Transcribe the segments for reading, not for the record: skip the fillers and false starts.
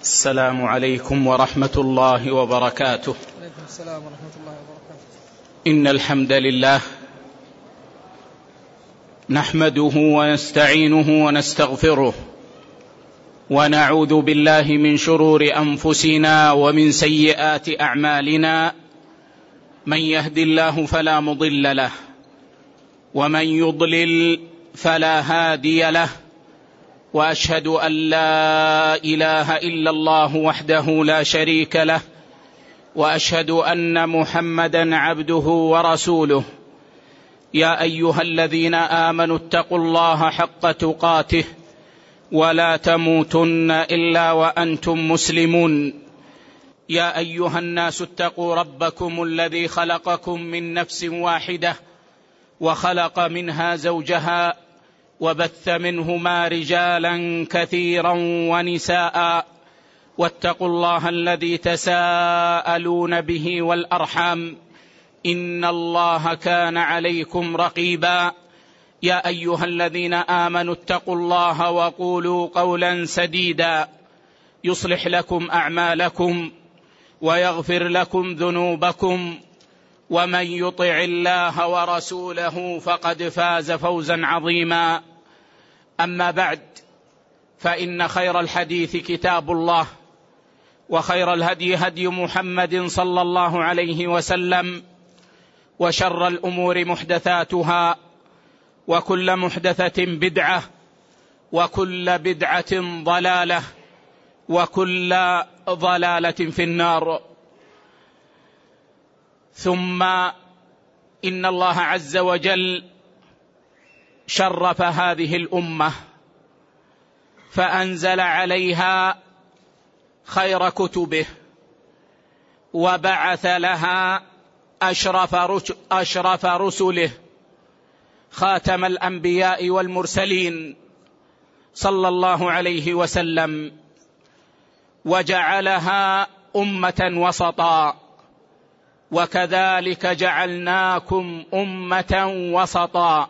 السلام عليكم ورحمة الله وبركاته. عليكم السلام ورحمة الله وبركاته. إن الحمد لله نحمده ونستعينه ونستغفره، ونعوذ بالله من شرور أنفسنا ومن سيئات أعمالنا. من يهد الله فلا مضل له، ومن يضلل فلا هادي له، وأشهد أن لا إله إلا الله وحده لا شريك له، وأشهد أن محمدا عبده ورسوله. يا أيها الذين آمنوا اتقوا الله حق تقاته ولا تموتن إلا وأنتم مسلمون. يا أيها الناس اتقوا ربكم الذي خلقكم من نفس واحدة، وخلق منها زوجها، وبث منهما رجالا كثيرا ونساء، واتقوا الله الذي تساءلون به والأرحام، إن الله كان عليكم رقيبا. يا أيها الذين آمنوا اتقوا الله وقولوا قولا سديدا يصلح لكم أعمالكم ويغفر لكم ذنوبكم، ومن يطع الله ورسوله فقد فاز فوزا عظيما. أما بعد، فإن خير الحديث كتاب الله، وخير الهدي هدي محمد صلى الله عليه وسلم، وشر الأمور محدثاتها، وكل محدثة بدعة، وكل بدعة ضلالة، وكل ضلالة في النار. ثم إن الله عز وجل شرف هذه الأمة فأنزل عليها خير كتبه، وبعث لها أشرف رسله، خاتم الأنبياء والمرسلين صلى الله عليه وسلم، وجعلها أمة وسطا، وكذلك جعلناكم أمة وسطا.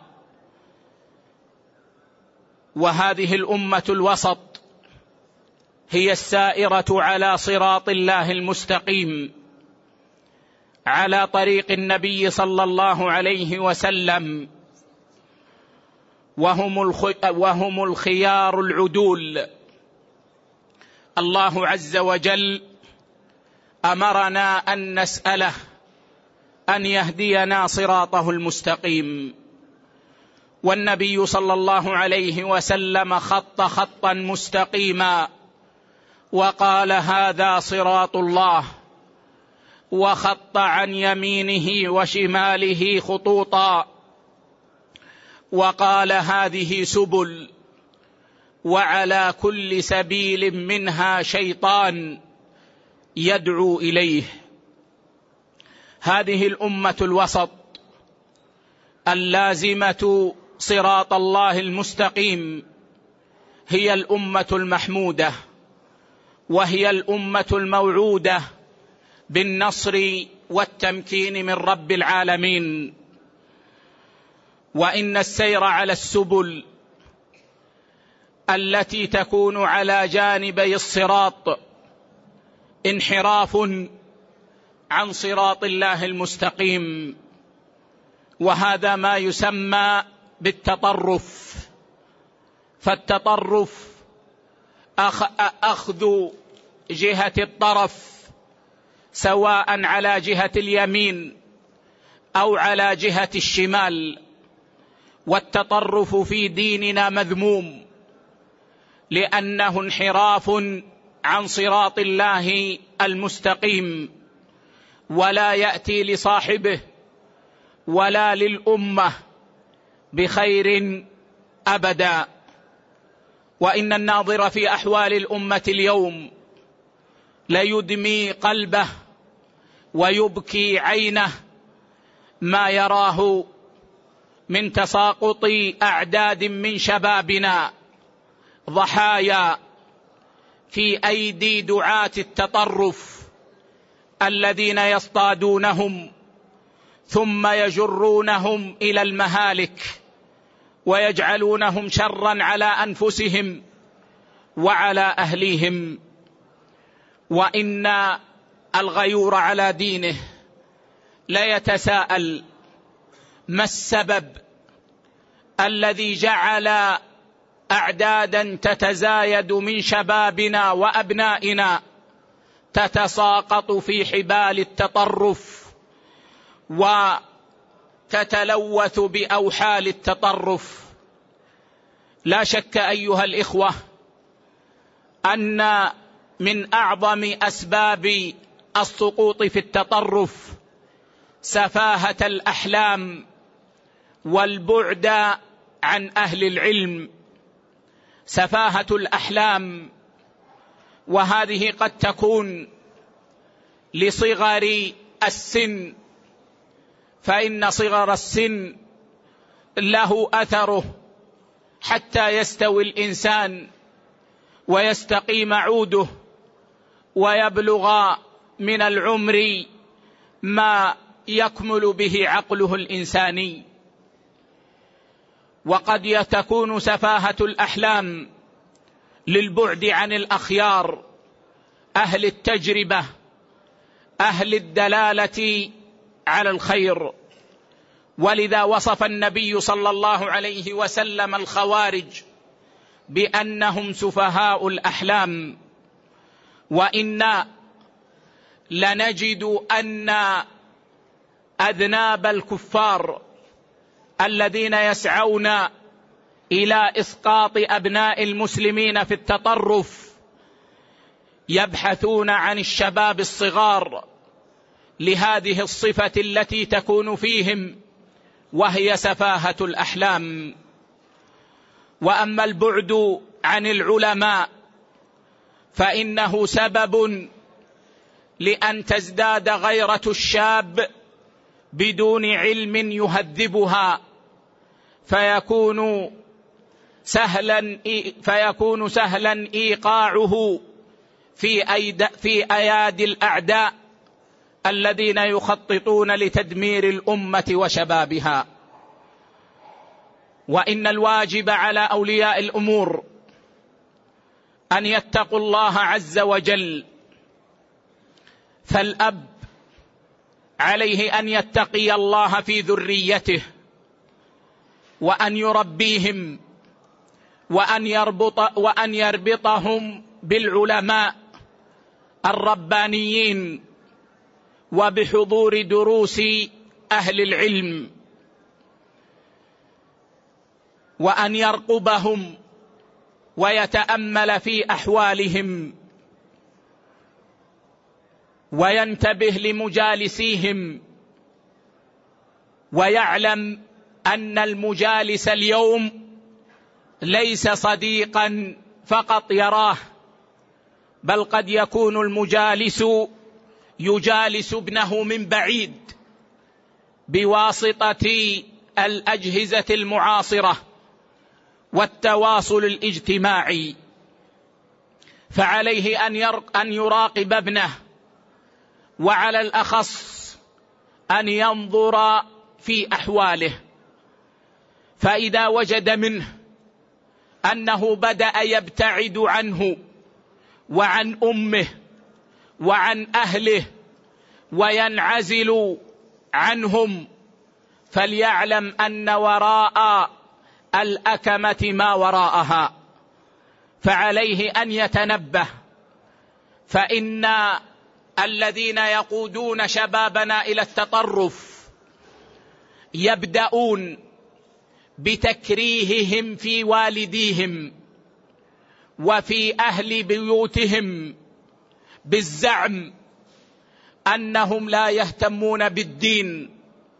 وهذه الأمة الوسط هي السائرة على صراط الله المستقيم، على طريق النبي صلى الله عليه وسلم، وهم الخيار العدول. الله عز وجل أمرنا أن نسأله أن يهدينا صراطه المستقيم، والنبي صلى الله عليه وسلم خط خطا مستقيما وقال: هذا صراط الله، وخط عن يمينه وشماله خطوطا وقال: هذه سبل، وعلى كل سبيل منها شيطان يدعو إليه. هذه الأمة الوسط اللازمة صراط الله المستقيم هي الأمة المحمودة، وهي الأمة الموعودة بالنصر والتمكين من رب العالمين. وإن السير على السبل التي تكون على جانبي الصراط انحراف عن صراط الله المستقيم، وهذا ما يسمى بالتطرف. فالتطرف أخذ جهة الطرف، سواء على جهة اليمين أو على جهة الشمال. والتطرف في ديننا مذموم، لأنه انحراف عن صراط الله المستقيم، ولا يأتي لصاحبه ولا للأمة بخير أبدا. وإن الناظر في أحوال الأمة اليوم ليدمي قلبه ويبكي عينه ما يراه من تساقط أعداد من شبابنا ضحايا في أيدي دعاة التطرف، الذين يصطادونهم ثم يجرونهم إلى المهالك، ويجعلونهم شرا على أنفسهم وعلى أهليهم. وإن الغيور على دينه ليتساءل: ما السبب الذي جعل أعدادا تتزايد من شبابنا وأبنائنا تتساقط في حبال التطرف وتتلوث بأوحال التطرف؟ لا شك أيها الإخوة أن من أعظم أسباب السقوط في التطرف سفاهة الأحلام والبعد عن أهل العلم. سفاهة الأحلام، وهذه قد تكون لصغر السن، فإن صغر السن له أثره حتى يستوي الإنسان ويستقيم عوده ويبلغ من العمر ما يكمل به عقله الإنساني. وقد تكون سفاهة الأحلام للبعد عن الأخيار، أهل التجربة، أهل الدلالة على الخير. ولذا وصف النبي صلى الله عليه وسلم الخوارج بأنهم سفهاء الأحلام. وإنا لنجد أن أذناب الكفار الذين يسعون إلى إسقاط أبناء المسلمين في التطرف يبحثون عن الشباب الصغار لهذه الصفة التي تكون فيهم، وهي سفاهة الأحلام. وأما البعد عن العلماء فإنه سبب لأن تزداد غيرة الشاب بدون علم يهذبها، فيكون سهلا إيقاعه في أيادي الأعداء الذين يخططون لتدمير الأمة وشبابها. وإن الواجب على أولياء الأمور أن يتقوا الله عز وجل، فالأب عليه أن يتقي الله في ذريته وأن يربيهم وأن يربطهم بالعلماء الربانيين وبحضور دروس أهل العلم، وأن يرقبهم ويتأمل في أحوالهم وينتبه لمجالسيهم، ويعلم أن المجالس اليوم ليس صديقا فقط يراه، بل قد يكون المجالس يجالس ابنه من بعيد بواسطة الأجهزة المعاصرة والتواصل الاجتماعي. فعليه أن يراقب ابنه، وعلى الأخص أن ينظر في أحواله، فإذا وجد منه أنه بدأ يبتعد عنه وعن أمه وعن أهله وينعزل عنهم، فليعلم أن وراء الأكمة ما وراءها، فعليه أن يتنبه. فإن الذين يقودون شبابنا إلى التطرف يبدأون بتكريههم في والديهم وفي أهل بيوتهم بالزعم أنهم لا يهتمون بالدين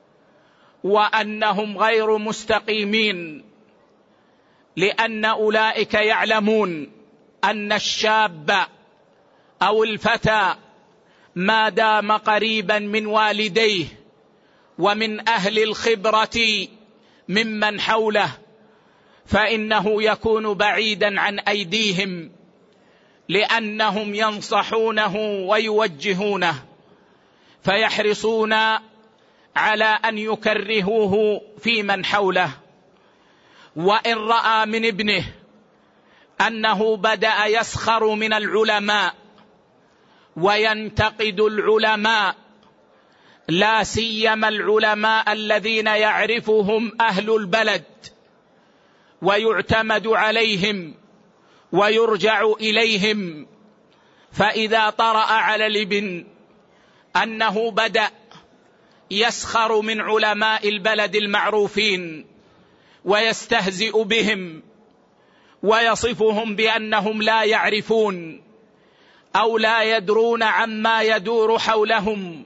وأنهم غير مستقيمين، لأن أولئك يعلمون أن الشاب أو الفتى ما دام قريبا من والديه ومن أهل الخبرة ممن حوله فإنه يكون بعيدا عن أيديهم، لأنهم ينصحونه ويوجهونه، فيحرصون على أن يكرهوه في من حوله. وإن رأى من ابنه أنه بدأ يسخر من العلماء وينتقد العلماء، لا سيما العلماء الذين يعرفهم أهل البلد ويعتمد عليهم ويرجع إليهم. فإذا طرأ على الابن أنه بدأ يسخر من علماء البلد المعروفين ويستهزئ بهم ويصفهم بأنهم لا يعرفون أو لا يدرون عما يدور حولهم،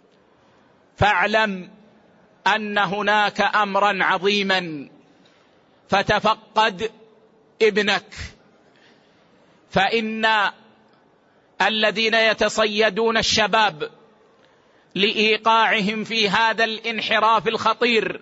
فاعلم أن هناك أمرا عظيما، فتفقد ابنك. فإن الذين يتصيدون الشباب لإيقاعهم في هذا الانحراف الخطير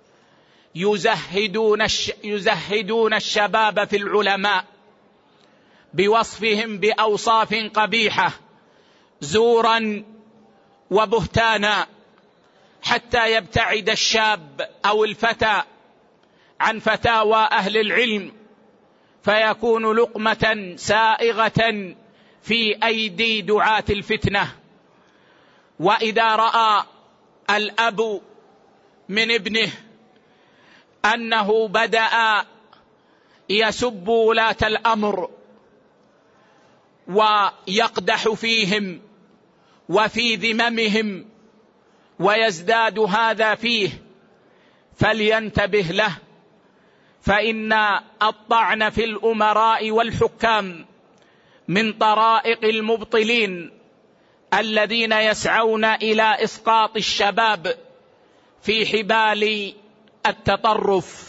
يزهدون الشباب في العلماء بوصفهم بأوصاف قبيحة زورا وبهتانا، حتى يبتعد الشاب أو الفتى عن فتاوى أهل العلم، فيكون لقمة سائغة في أيدي دعاة الفتنة. وإذا رأى الأب من ابنه أنه بدأ يسب ولاة الأمر ويقدح فيهم وفي ذممهم ويزداد هذا فيه، فلينتبه له، فإن الطعن في الأمراء والحكام من طرائق المبطلين الذين يسعون إلى إسقاط الشباب في حبال التطرف.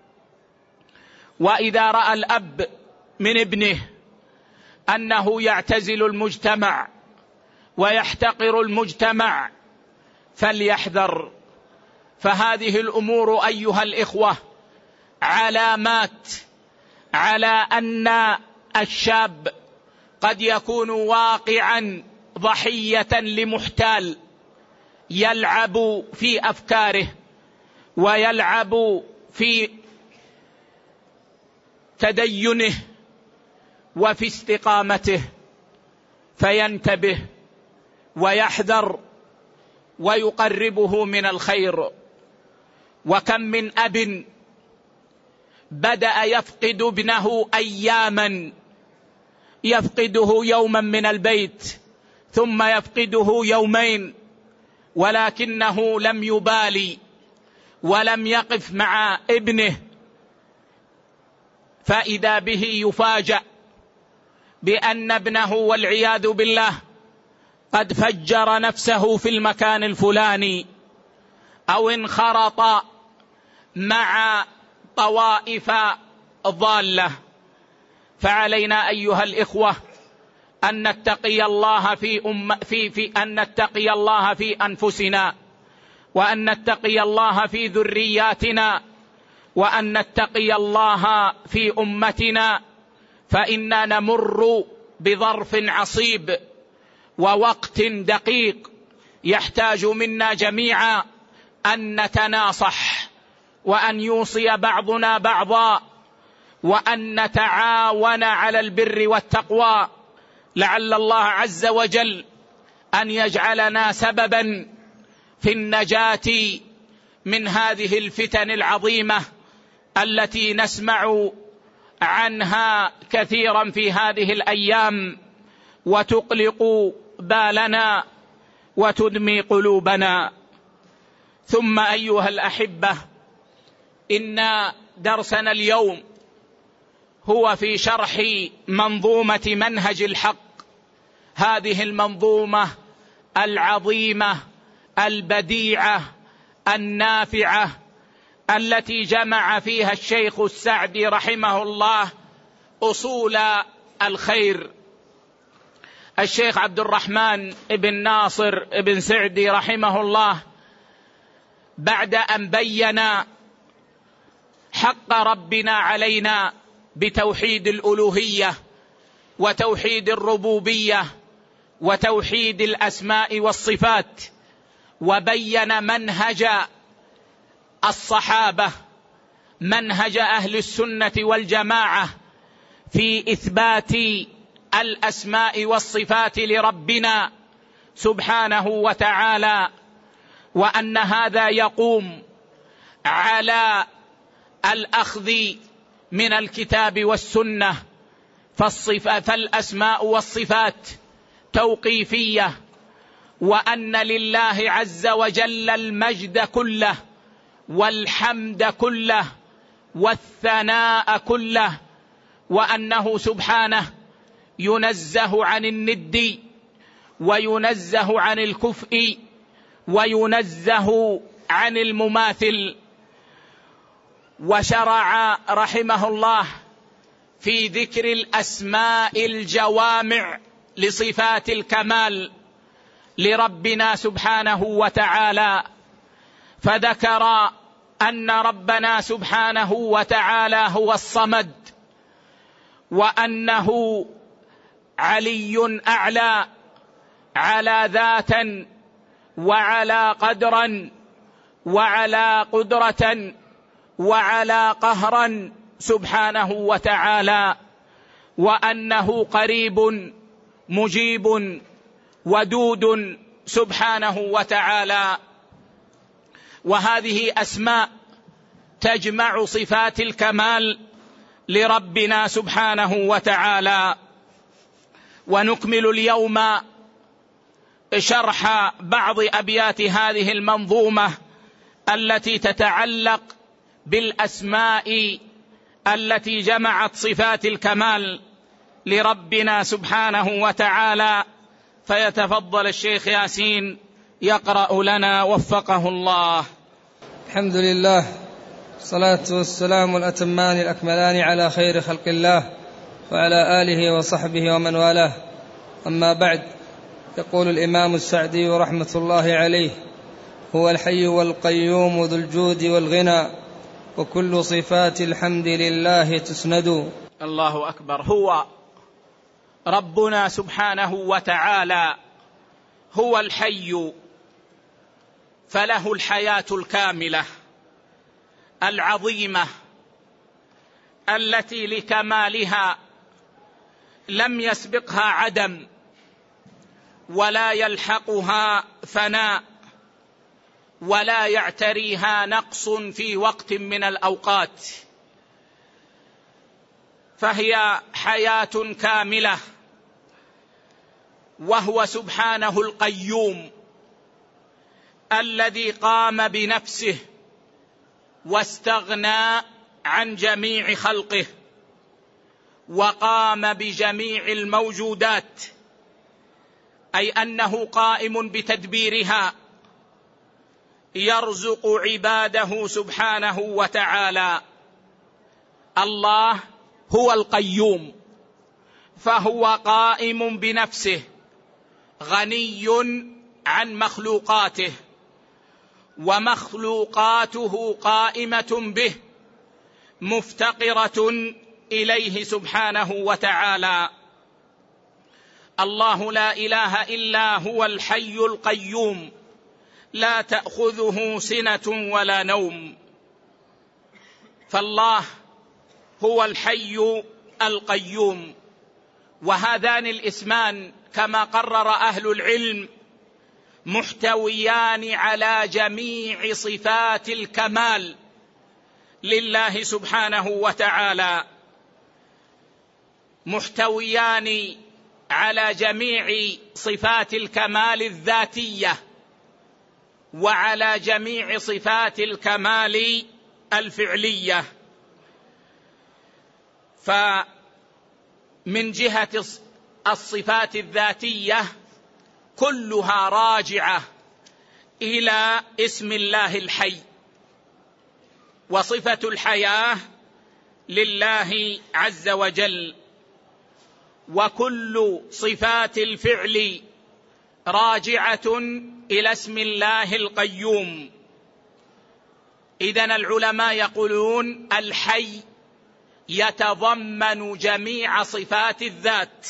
وإذا رأى الأب من ابنه أنه يعتزل المجتمع ويحتقر المجتمع فليحذر، فهذه الأمور أيها الإخوة علامات على أن الشاب قد يكون واقعا ضحية لمحتال يلعب في أفكاره ويلعب في تدينه وفي استقامته، فينتبه ويحذر ويقربه من الخير. وكم من أب بدأ يفقد ابنه أياما، يفقده يوما من البيت ثم يفقده يومين، ولكنه لم يبالي ولم يقف مع ابنه، فإذا به يفاجأ بأن ابنه والعياذ بالله قد فجر نفسه في المكان الفلاني أو انخرط مع طوائف ضالة. فعلينا أيها الإخوة أن نتقي الله أن نتقي الله في أنفسنا، وأن نتقي الله في ذرياتنا، وأن نتقي الله في أمتنا، فإننا نمر بظرف عصيب ووقت دقيق يحتاج منا جميعا أن نتناصح وأن يوصي بعضنا بعضا وأن نتعاون على البر والتقوى، لعل الله عز وجل أن يجعلنا سببا في النجاة من هذه الفتن العظيمة التي نسمع عنها كثيرا في هذه الأيام وتقلق بالنا وتدمي قلوبنا. ثم أيها الأحبة، إن درسنا اليوم هو في شرح منظومة منهج الحق، هذه المنظومة العظيمة البديعة النافعة التي جمع فيها الشيخ السعدي رحمه الله أصول الخير. الشيخ عبد الرحمن بن ناصر بن سعدي رحمه الله بعد أن بين حق ربنا علينا بتوحيد الألوهية وتوحيد الربوبية وتوحيد الأسماء والصفات، وبين منهج الصحابة منهج أهل السنة والجماعة في إثبات الأسماء والصفات لربنا سبحانه وتعالى، وأن هذا يقوم على الأخذ من الكتاب والسنة، فالأسماء والصفات توقيفية، وأن لله عز وجل المجد كله والحمد كله والثناء كله، وأنه سبحانه ينزه عن الند وينزه عن الكفء وينزه عن المماثل. وشرع رحمه الله في ذكر الأسماء الجوامع لصفات الكمال لربنا سبحانه وتعالى، فذكر أن ربنا سبحانه وتعالى هو الصمد، وأنه علي أعلى، على ذاتا وعلى قدرا وعلى قدرة وعلى قهرا سبحانه وتعالى، وأنه قريب مجيب ودود سبحانه وتعالى. وهذه أسماء تجمع صفات الكمال لربنا سبحانه وتعالى. ونكمل اليوم شرح بعض أبيات هذه المنظومة التي تتعلق بالأسماء التي جمعت صفات الكمال لربنا سبحانه وتعالى، فيتفضل الشيخ ياسين يقرأ لنا وفقه الله. الحمد لله، الصلاة والسلام الأتمان الأكملان على خير خلق الله وعلى آله وصحبه ومن والاه، أما بعد. يقول الإمام السعدي رحمة الله عليه: هو الحي والقيوم ذو الجود والغنى، وكل صفات الحمد لله تسند. الله أكبر. هو ربنا سبحانه وتعالى هو الحي، فله الحياة الكاملة العظيمة التي لكمالها لم يسبقها عدم ولا يلحقها فناء ولا يعتريها نقص في وقت من الأوقات، فهي حياة كاملة. وهو سبحانه القيوم الذي قام بنفسه واستغنى عن جميع خلقه، وقام بجميع الموجودات، أي أنه قائم بتدبيرها، يرزق عباده سبحانه وتعالى. الله هو القيوم، فهو قائم بنفسه، غني عن مخلوقاته، ومخلوقاته قائمة به مفتقرة إليه سبحانه وتعالى. الله لا إله إلا هو الحي القيوم، لا تأخذه سنة ولا نوم. فالله هو الحي القيوم، وهذان الاسمان كما قرر أهل العلم محتويان على جميع صفات الكمال لله سبحانه وتعالى، محتويان على جميع صفات الكمال الذاتية وعلى جميع صفات الكمال الفعلية. فمن جهة الصفات الذاتية كلها راجعة إلى اسم الله الحي، وصفة الحياة لله عز وجل، وكل صفات الفعل راجعة إلى اسم الله القيوم. إذن العلماء يقولون الحي يتضمن جميع صفات الذات،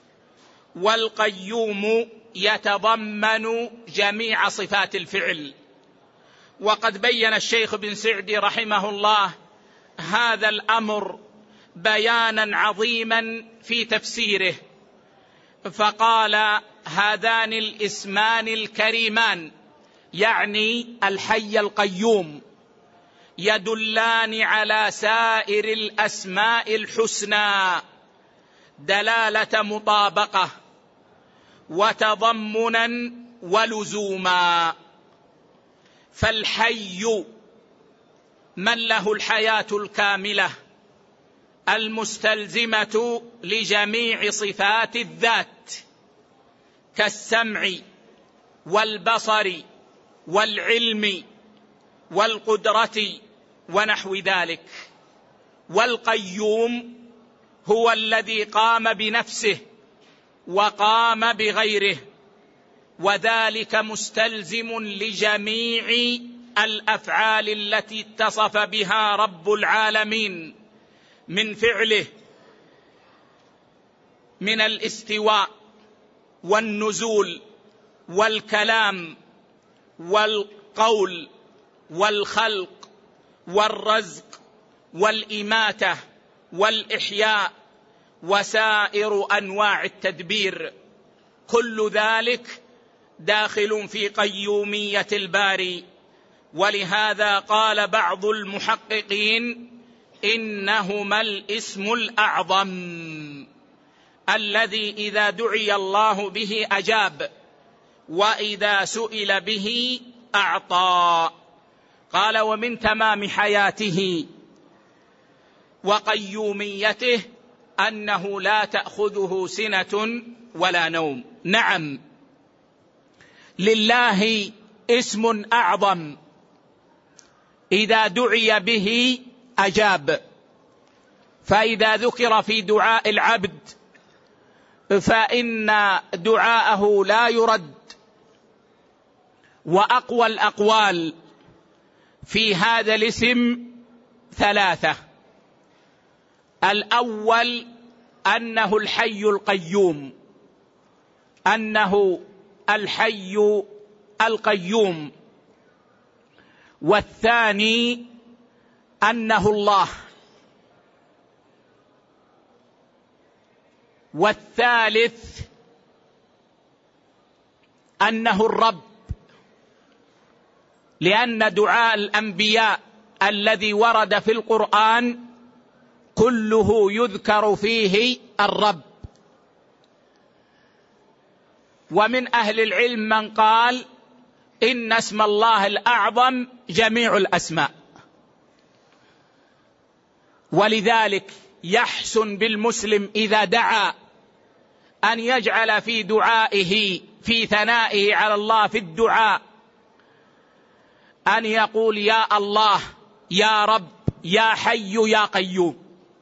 والقيوم يتضمن جميع صفات الفعل. وقد بين الشيخ بن سعدي رحمه الله هذا الأمر بيانا عظيما في تفسيره، فقال: هذان الاسمان الكريمان، يعني الحي القيوم، يدلان على سائر الأسماء الحسنى دلالة مطابقة وتضمنا ولزوما. فالحي من له الحياة الكاملة المستلزمة لجميع صفات الذات، كالسمع والبصر والعلم والقدرة ونحو ذلك. والقيوم هو الذي قام بنفسه وقام بغيره، وذلك مستلزم لجميع الأفعال التي اتصف بها رب العالمين من فعله، من الاستواء والنزول والكلام والقول والخلق والرزق والإماتة والإحياء وسائر أنواع التدبير، كل ذلك داخل في قيومية الباري. ولهذا قال بعض المحققين: إنهما الاسم الأعظم الذي إذا دعي الله به أجاب، وإذا سئل به أعطى. قال: ومن تمام حياته وقيوميته أنه لا تأخذه سنة ولا نوم. نعم، لله اسم أعظم إذا دعي به أجاب، فإذا ذكر في دعاء العبد فإن دعاءه لا يرد. وأقوى الأقوال في هذا الاسم ثلاثة: الأول أنه الحي القيوم، أنه الحي القيوم. والثاني أنه الله. والثالث أنه الرب، لأن دعاء الأنبياء الذي ورد في القرآن كله يذكر فيه الرب. ومن أهل العلم من قال إن اسم الله الأعظم جميع الأسماء، ولذلك يحسن بالمسلم إذا دعا أن يجعل في دعائه، في ثنائه على الله في الدعاء، أن يقول: يا الله، يا رب، يا حي، يا قيوم،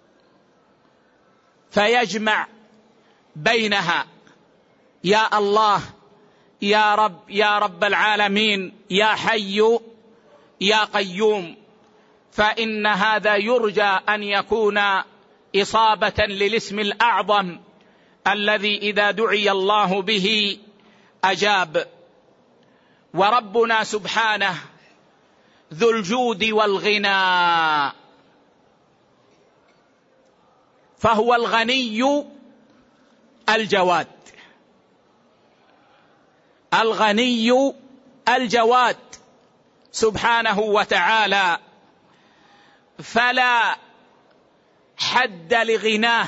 فيجمع بينها: يا الله، يا رب، يا رب العالمين، يا حي، يا قيوم. فإن هذا يرجى أن يكون إصابة للاسم الأعظم الذي إذا دعي الله به أجاب. وربنا سبحانه ذو الجود والغنى، فهو الغني الجواد، الغني الجواد سبحانه وتعالى، فلا حد لغناه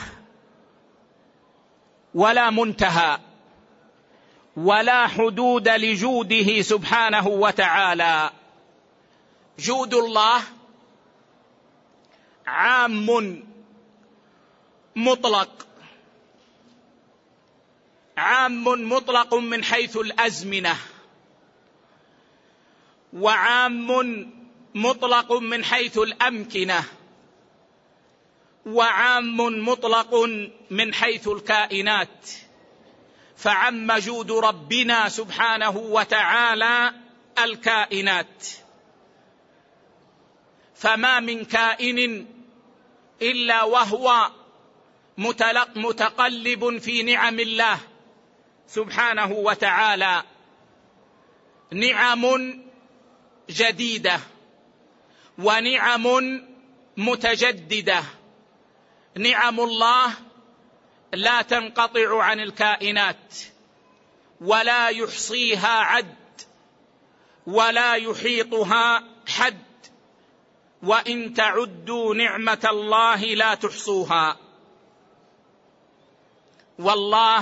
ولا منتهى ولا حدود لجوده سبحانه وتعالى. جود الله عام مطلق، عام مطلق من حيث الأزمنة، وعام مطلق من حيث الأمكنة، وعام مطلق من حيث الكائنات. فعم جود ربنا سبحانه وتعالى الكائنات، فما من كائن إلا وهو متقلب في نعم الله سبحانه وتعالى، نعم جديدة ونعم متجددة. نعم الله لا تنقطع عن الكائنات ولا يحصيها عد ولا يحيطها حد، وإن تعدوا نعمة الله لا تحصوها. والله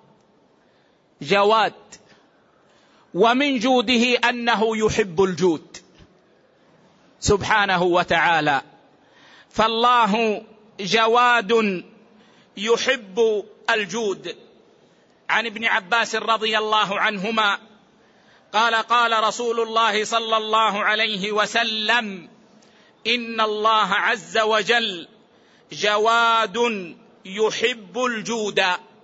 جواد، ومن جوده أنه يحب الجود سبحانه وتعالى. فالله جواد يحب الجود. عن ابن عباس رضي الله عنهما قال: قال رسول الله صلى الله عليه وسلم: إن الله عز وجل جواد يحب الجود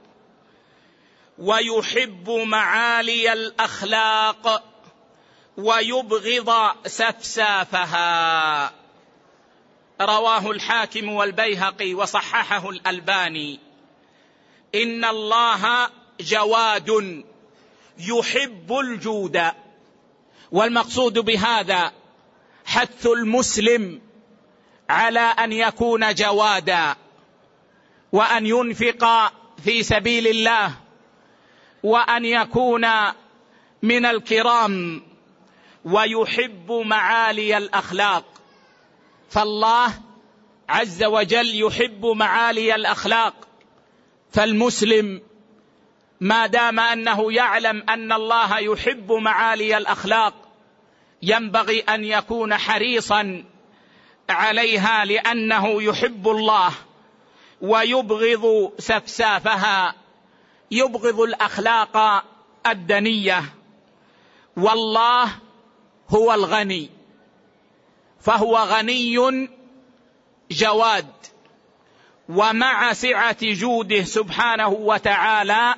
ويحب معالي الأخلاق ويبغض سفسافها. رواه الحاكم والبيهقي وصححه الألباني. إن الله جواد يحب الجود، والمقصود بهذا حث المسلم على أن يكون جوادا، وأن ينفق في سبيل الله، وأن يكون من الكرام، ويحب معالي الأخلاق. فالله عز وجل يحب معالي الأخلاق، فالمسلم ما دام أنه يعلم أن الله يحب معالي الأخلاق ينبغي أن يكون حريصا عليها، لأنه يحب الله ويبغض سفسافها، يبغض الأخلاق الدنية. والله هو الغني، فهو غني جواد، ومع سعة جوده سبحانه وتعالى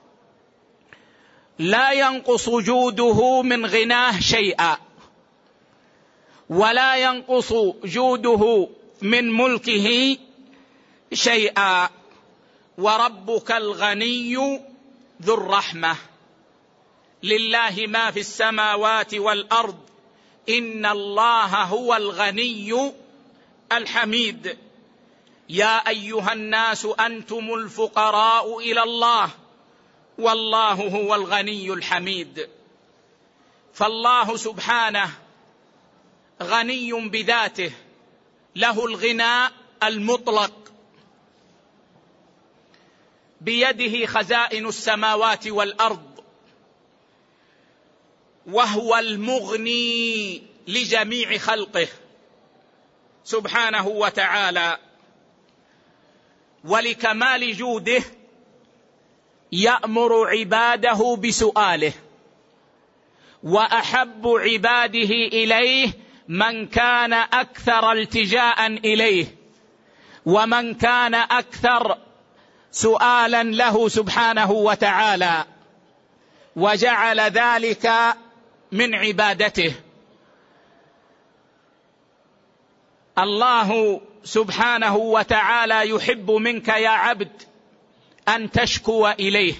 لا ينقص جوده من غناه شيئا، ولا ينقص جوده من ملكه شيئا. وربك الغني ذو الرحمة، لله ما في السماوات والأرض، إن الله هو الغني الحميد. يا أيها الناس أنتم الفقراء إلى الله والله هو الغني الحميد. فالله سبحانه غني بذاته، له الغنى المطلق، بيده خزائن السماوات والأرض، وهو المغني لجميع خلقه سبحانه وتعالى. ولكمال جوده يأمر عباده بسؤاله، وأحب عباده إليه من كان أكثر التجاء إليه، ومن كان أكثر سؤالا له سبحانه وتعالى، وجعل ذلك من عبادته. الله سبحانه وتعالى يحب منك يا عبد أن تشكو إليه،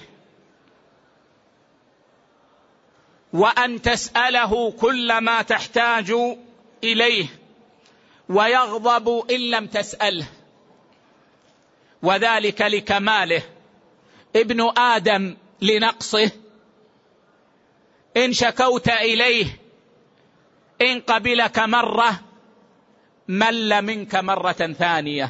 وأن تسأله كل ما تحتاج إليه، ويغضب إن لم تسأله، وذلك لكماله. ابن آدم لنقصه، إن شكوت إليه إن قبلك مرة مل منك مرة ثانية،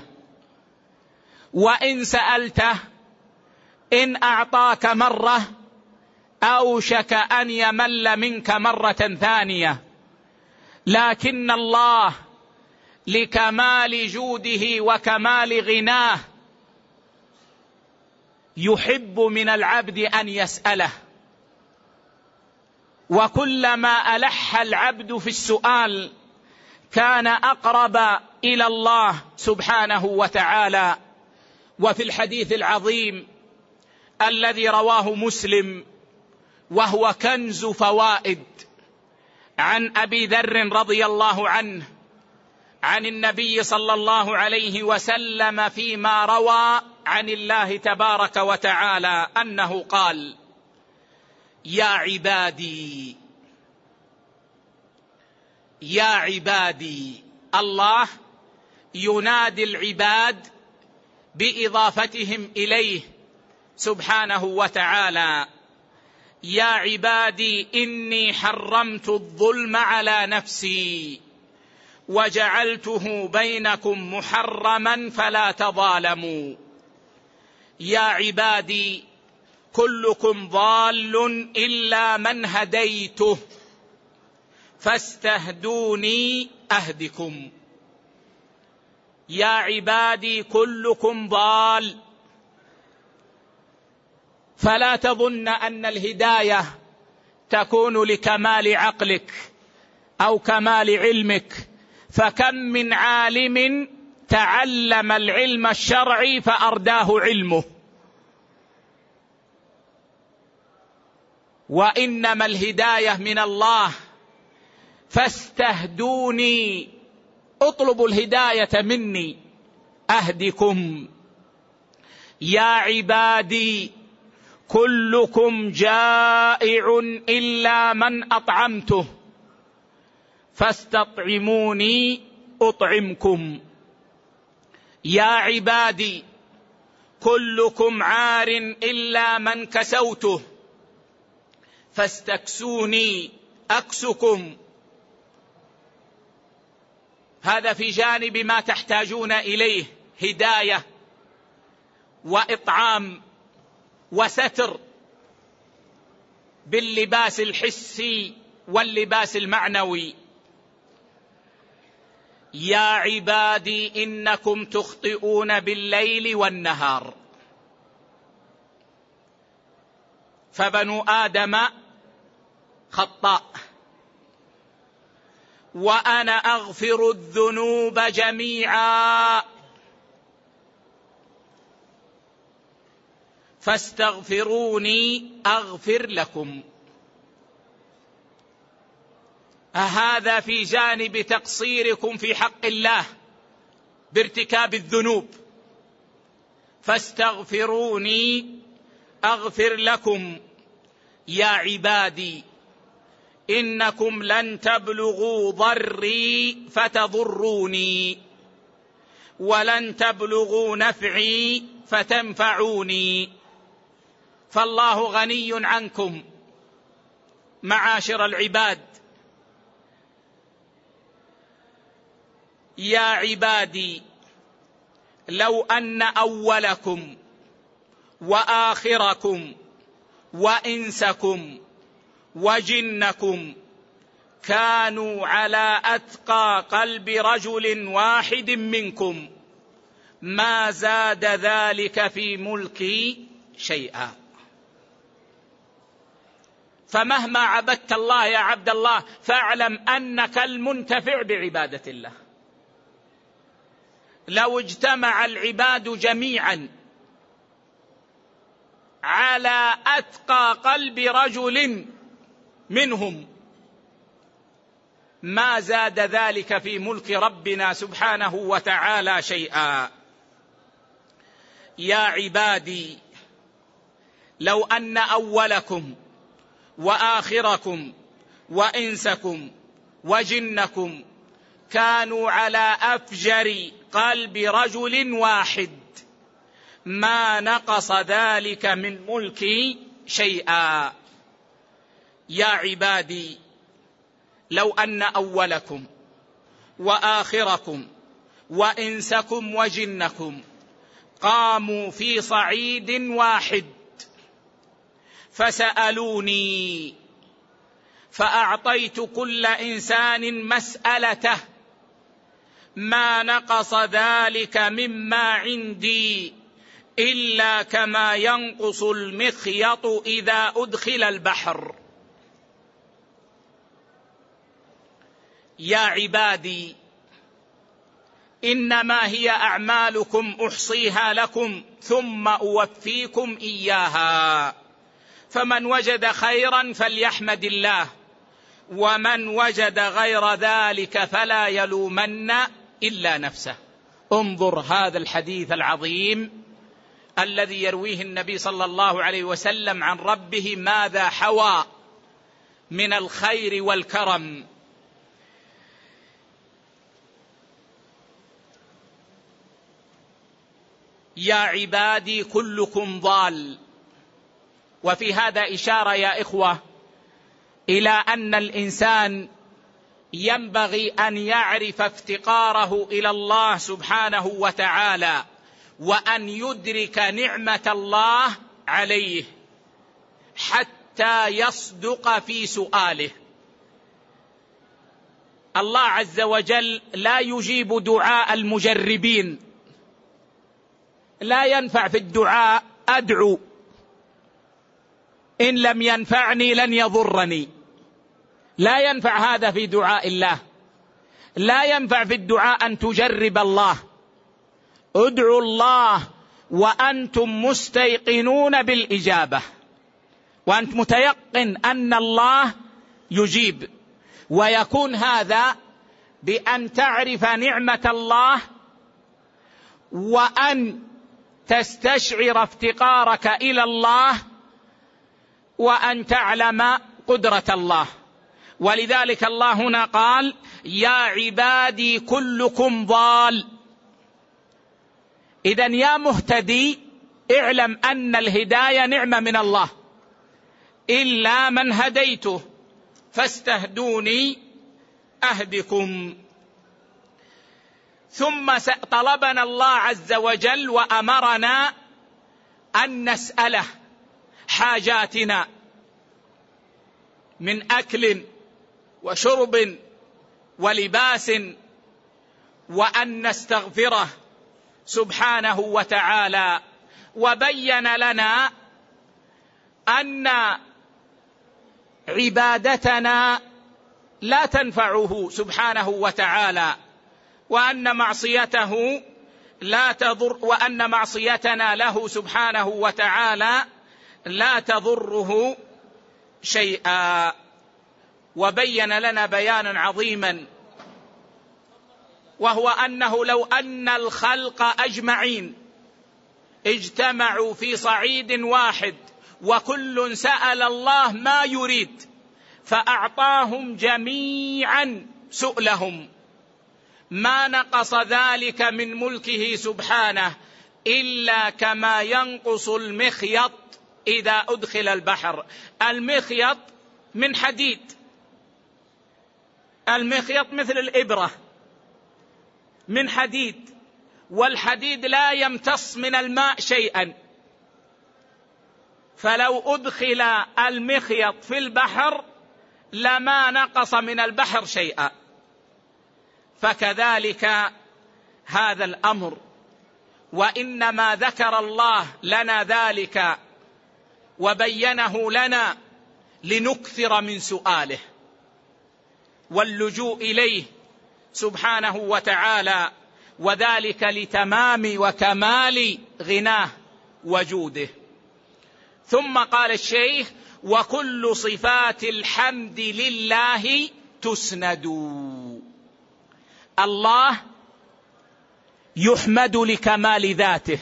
وإن سألته إن أعطاك مرة أوشك أن يمل منك مرة ثانية. لكن الله لكمال جوده وكمال غناه يحب من العبد أن يسأله، وكلما ألح العبد في السؤال كان أقرب إلى الله سبحانه وتعالى. وفي الحديث العظيم الذي رواه مسلم وهو كنز فوائد، عن أبي ذر رضي الله عنه عن النبي صلى الله عليه وسلم فيما روى عن الله تبارك وتعالى أنه قال: يا عبادي يا عبادي. الله ينادي العباد بإضافتهم إليه سبحانه وتعالى: يا عبادي إني حرمت الظلم على نفسي وجعلته بينكم محرما فلا تظالموا. يا عبادي كلكم ضال إلا من هديته فاستهدوني أهدكم. يا عبادي كلكم ضال، فلا تظن أن الهداية تكون لكمال عقلك أو كمال علمك، فكم من عالم تعلم العلم الشرعي فأرداه علمه، وإنما الهداية من الله. فاستهدوني، اطلبوا الهداية مني أهدكم. يا عبادي كلكم جائع إلا من أطعمته فاستطعموني أطعمكم. يا عبادي كلكم عار إلا من كسوته فاستكسوني أكسكم. هذا في جانب ما تحتاجون إليه: هداية وإطعام وستر باللباس الحسي واللباس المعنوي. يا عبادي إنكم تخطئون بالليل والنهار، فبنو آدم خطاء، وأنا أغفر الذنوب جميعا فاستغفروني أغفر لكم. هذا في جانب تقصيركم في حق الله بارتكاب الذنوب، فاستغفروني أغفر لكم. يا عبادي إنكم لن تبلغوا ضري فتضروني ولن تبلغوا نفعي فتنفعوني، فالله غني عنكم معاشر العباد. يا عبادي لو أن أولكم وآخركم وإنسكم وجنكم كانوا على أتقى قلب رجل واحد منكم ما زاد ذلك في ملكي شيئا. فمهما عبدت الله يا عبد الله فاعلم أنك المنتفع بعبادة الله. لو اجتمع العباد جميعا على أتقى قلب رجل منهم ما زاد ذلك في ملك ربنا سبحانه وتعالى شيئا. يا عبادي لو أن أولكم وآخركم وإنسكم وجنكم كانوا على أفجر قلب رجل واحد ما نقص ذلك من ملكي شيئا. يا عبادي لو أن أولكم وآخركم وإنسكم وجنكم قاموا في صعيد واحد فسألوني فأعطيت كل إنسان مسألته ما نقص ذلك مما عندي إلا كما ينقص المخيط إذا أدخل البحر. يا عبادي إنما هي أعمالكم أحصيها لكم ثم أوفيكم إياها، فمن وجد خيرا فليحمد الله، ومن وجد غير ذلك فلا يلومن إلا نفسه. انظر هذا الحديث العظيم الذي يرويه النبي صلى الله عليه وسلم عن ربه ماذا حوى من الخير والكرم. يا عبادي كلكم ضال. وفي هذا إشارة يا إخوة إلى أن الإنسان ينبغي أن يعرف افتقاره إلى الله سبحانه وتعالى، وأن يدرك نعمة الله عليه حتى يصدق في سؤاله. الله عز وجل لا يجيب دعاء المجربين. لا ينفع في الدعاء أدعو إن لم ينفعني لن يضرني. لا ينفع هذا في دعاء الله. لا ينفع في الدعاء أن تجرب الله. ادعوا الله وأنتم مستيقنون بالإجابة، وأنت متيقن أن الله يجيب. ويكون هذا بأن تعرف نعمة الله، وأن تستشعر افتقارك إلى الله، وأن تعلم قدرة الله. ولذلك الله هنا قال يا عبادي كلكم ضال. إذن يا مهتدي اعلم أن الهداية نعمة من الله، إلا من هديته فاستهدوني أهدكم. ثم طلبنا الله عز وجل وأمرنا أن نسأله حاجاتنا من أكل وشرب ولباس، وأن نستغفره سبحانه وتعالى. وبين لنا أن عبادتنا لا تنفعه سبحانه وتعالى، وأن معصيته لا تضر، وأن معصيتنا له سبحانه وتعالى لا تضره شيئا. وبين لنا بيانا عظيما، وهو أنه لو أن الخلق أجمعين اجتمعوا في صعيد واحد وكل سأل الله ما يريد فأعطاهم جميعا سؤلهم، ما نقص ذلك من ملكه سبحانه إلا كما ينقص المخيط إذا أدخل البحر. المخيط من حديد، المخيط مثل الإبرة من حديد، والحديد لا يمتص من الماء شيئا، فلو أدخل المخيط في البحر لما نقص من البحر شيئا. فكذلك هذا الأمر، وإنما ذكر الله لنا ذلك وبينه لنا لنكثر من سؤاله واللجوء إليه سبحانه وتعالى، وذلك لتمام وكمال غناه وجوده. ثم قال الشيخ وكل صفات الحمد لله تسند. الله يحمد لكمال ذاته،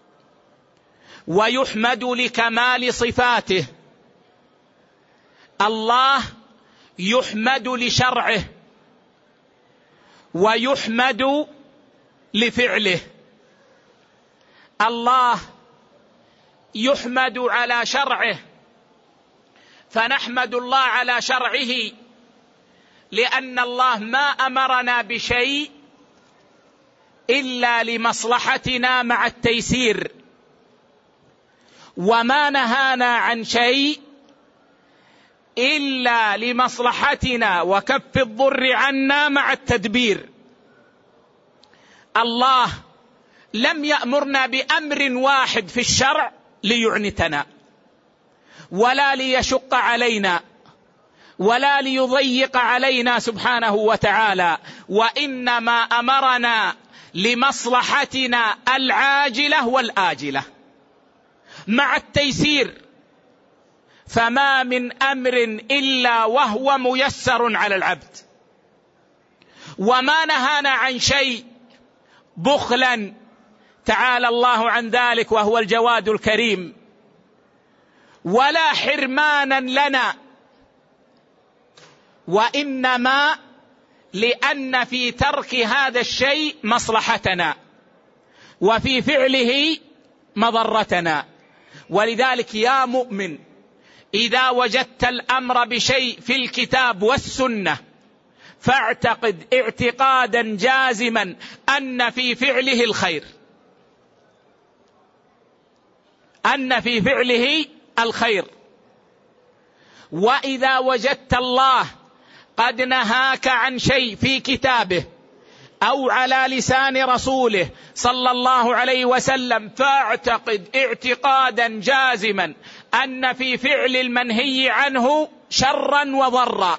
ويحمد لكمال صفاته. الله يحمد لشرعه، ويحمد لفعله. الله يحمد على شرعه، فنحمد الله على شرعه، لأن الله ما أمرنا بشيء إلا لمصلحتنا مع التيسير، وما نهانا عن شيء إلا لمصلحتنا وكف الضر عنا مع التدبير. الله لم يأمرنا بأمر واحد في الشرع ليعنتنا، ولا ليشق علينا، ولا ليضيق علينا سبحانه وتعالى، وإنما أمرنا لمصلحتنا العاجلة والآجلة مع التيسير. فما من أمر إلا وهو ميسر على العبد. وما نهانا عن شيء بخلا تعالى الله عن ذلك وهو الجواد الكريم، ولا حرمانا لنا، وإنما لأن في ترك هذا الشيء مصلحتنا. وفي فعله مضرتنا. ولذلك يا مؤمن، إذا وجدت الأمر بشيء في الكتاب والسنة فاعتقد اعتقادا جازما أن في فعله الخير، أن في فعله الخير. وإذا وجدت الله قد نهاك عن شيء في كتابه أو على لسان رسوله صلى الله عليه وسلم فاعتقد اعتقادا جازما أن في فعل المنهي عنه شرا وضرا،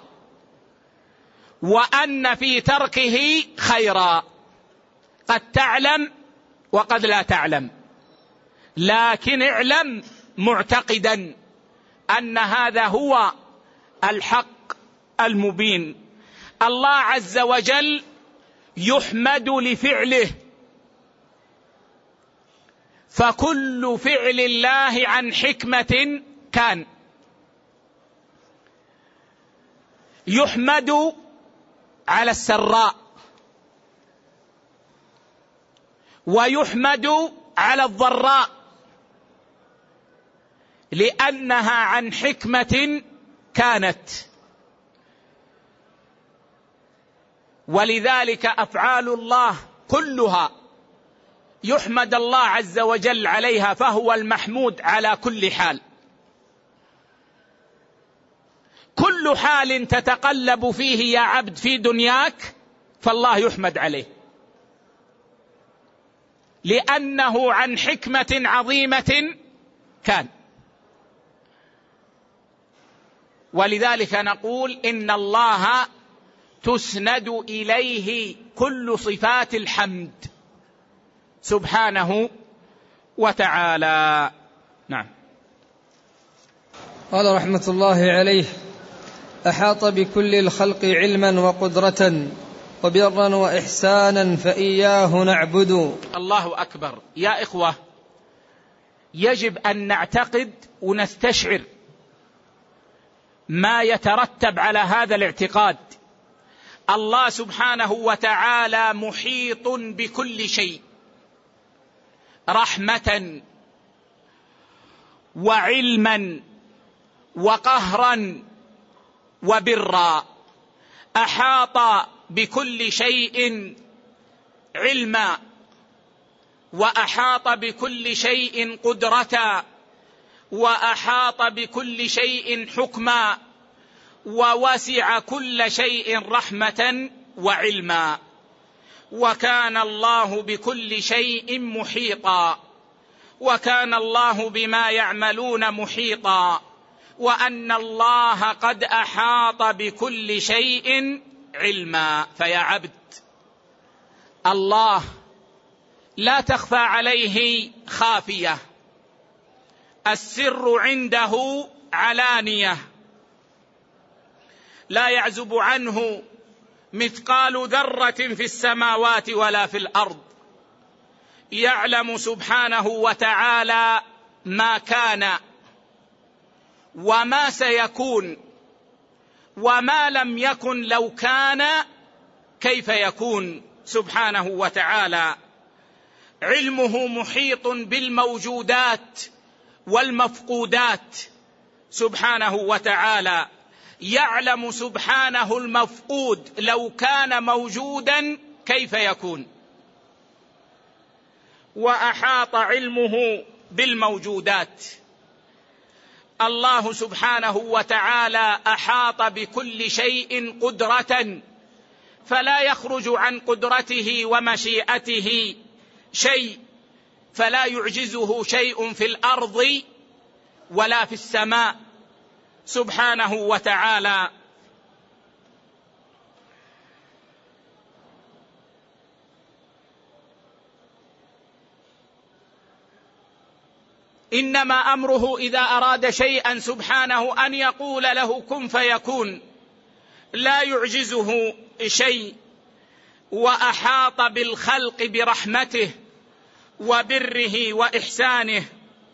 وأن في تركه خيرا. قد تعلم وقد لا تعلم، لكن اعلم معتقدا أن هذا هو الحق المبين. الله عز وجل يحمد لفعله، فكل فعل الله عن حكمة كان. يحمد على السراء، ويحمد على الضراء، لأنها عن حكمة كانت. ولذلك أفعال الله كلها يحمد الله عز وجل عليها، فهو المحمود على كل حال. كل حال تتقلب فيه يا عبد في دنياك فالله يحمد عليه، لأنه عن حكمة عظيمة كان. ولذلك نقول إن الله تسند إليه كل صفات الحمد سبحانه وتعالى. نعم. قال رحمة الله عليه: أحاط بكل الخلق علما وقدرة وبرا وإحسانا فإياه نعبد. الله أكبر. يا إخوة، يجب أن نعتقد ونستشعر ما يترتب على هذا الاعتقاد. الله سبحانه وتعالى محيط بكل شيء رحمة وعلما وقهرا وبرا. أحاط بكل شيء علما، وأحاط بكل شيء قدرة، وأحاط بكل شيء حكما، ووسع كل شيء رحمة وعلما. وكان الله بكل شيء محيطا، وكان الله بما يعملون محيطا، وأن الله قد أحاط بكل شيء علما. فيا عبد، الله لا تخفى عليه خافية، السر عنده علانية، لا يعزب عنه مثقال ذرة في السماوات ولا في الأرض. يعلم سبحانه وتعالى ما كان وما سيكون، وما لم يكن لو كان كيف يكون سبحانه وتعالى. علمه محيط بالموجودات والمفقودات سبحانه وتعالى. يعلم سبحانه المفقود لو كان موجودا كيف يكون، وأحاط علمه بالموجودات. الله سبحانه وتعالى أحاط بكل شيء قدرة، فلا يخرج عن قدرته ومشيئته شيء، فلا يعجزه شيء في الأرض ولا في السماء سبحانه وتعالى. إنما أمره إذا أراد شيئا سبحانه أن يقول له كن فيكون، لا يعجزه شيء. وأحاط بالخلق برحمته وبره وإحسانه.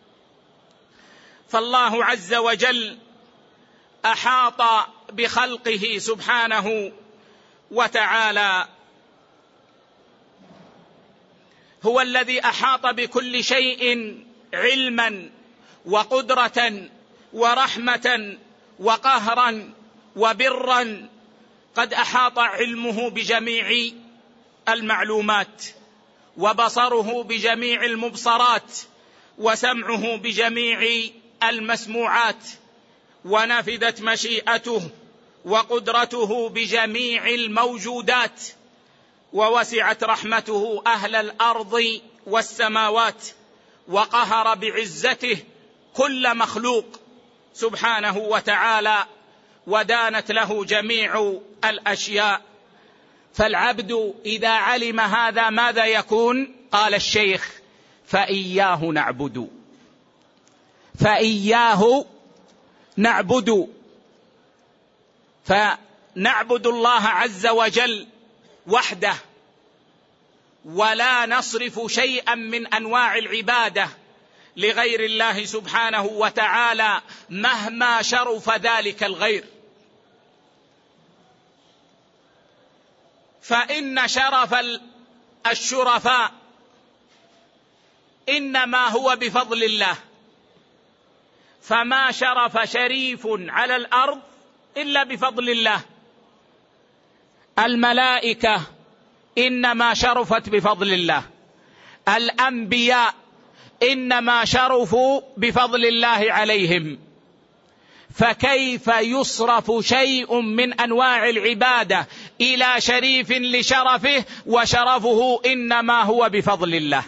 فالله عز وجل أحاط بخلقه سبحانه وتعالى، هو الذي أحاط بكل شيء علما وقدرة ورحمة وقهرا وبرا. قد أحاط علمه بجميع المعلومات، وبصره بجميع المبصرات، وسمعه بجميع المسموعات، ونفذت مشيئته وقدرته بجميع الموجودات، ووسعت رحمته أهل الأرض والسماوات، وقهر بعزته كل مخلوق سبحانه وتعالى، ودانت له جميع الأشياء. فالعبد إذا علم هذا ماذا يكون؟ قال الشيخ: فإياه نعبد، فإياه نعبد، فنعبد الله عز وجل وحده، ولا نصرف شيئا من أنواع العبادة لغير الله سبحانه وتعالى مهما شرف ذلك الغير. فإن شرف الشرفاء إنما هو بفضل الله، فما شرف شريف على الأرض إلا بفضل الله. الملائكة إنما شرفت بفضل الله، الأنبياء إنما شرفوا بفضل الله عليهم. فكيف يصرف شيء من أنواع العبادة إلى شريف لشرفه وشرفه إنما هو بفضل الله؟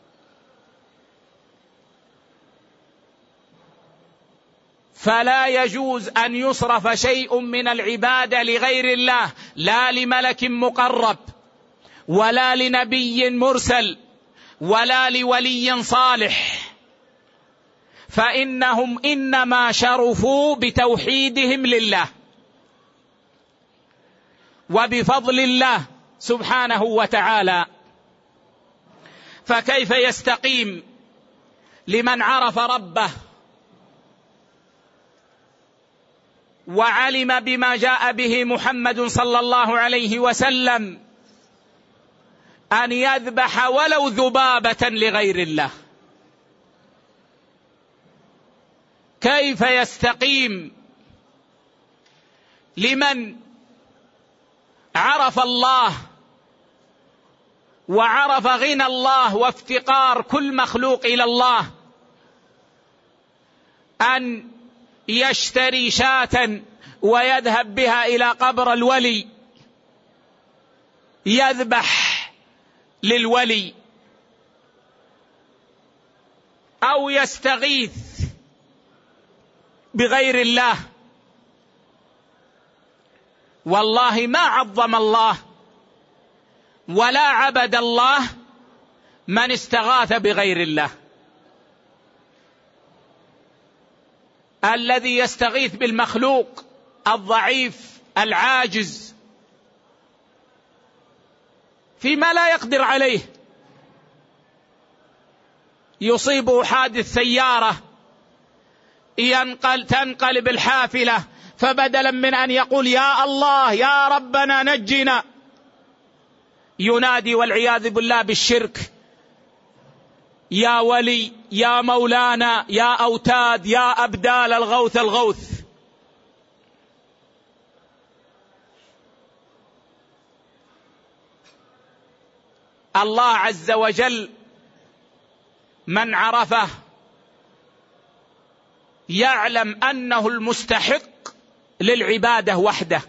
فلا يجوز أن يصرف شيء من العبادة لغير الله، لا لملك مقرب ولا لنبي مرسل ولا لولي صالح، فإنهم إنما شرفوا بتوحيدهم لله وبفضل الله سبحانه وتعالى. فكيف يستقيم لمن عرف ربه وعلم بما جاء به محمد صلى الله عليه وسلم أن يذبح ولو ذبابة لغير الله؟ كيف يستقيم لمن عرف الله وعرف غنى الله وافتقار كل مخلوق إلى الله أن يشتري شاة ويذهب بها إلى قبر الولي يذبح للولي، أو يستغيث بغير الله؟ والله ما عظم الله ولا عبد الله من استغاث بغير الله. الذي يستغيث بالمخلوق الضعيف العاجز فيما لا يقدر عليه، يصيبه حادث سيارة تنقلب الحافلة، فبدلا من أن يقول يا الله يا ربنا نجنا، ينادي والعياذ بالله بالشرك: يا ولي يا مولانا يا أوتاد يا أبدال الغوث الغوث. الله عز وجل من عرفه يعلم أنه المستحق للعبادة وحده،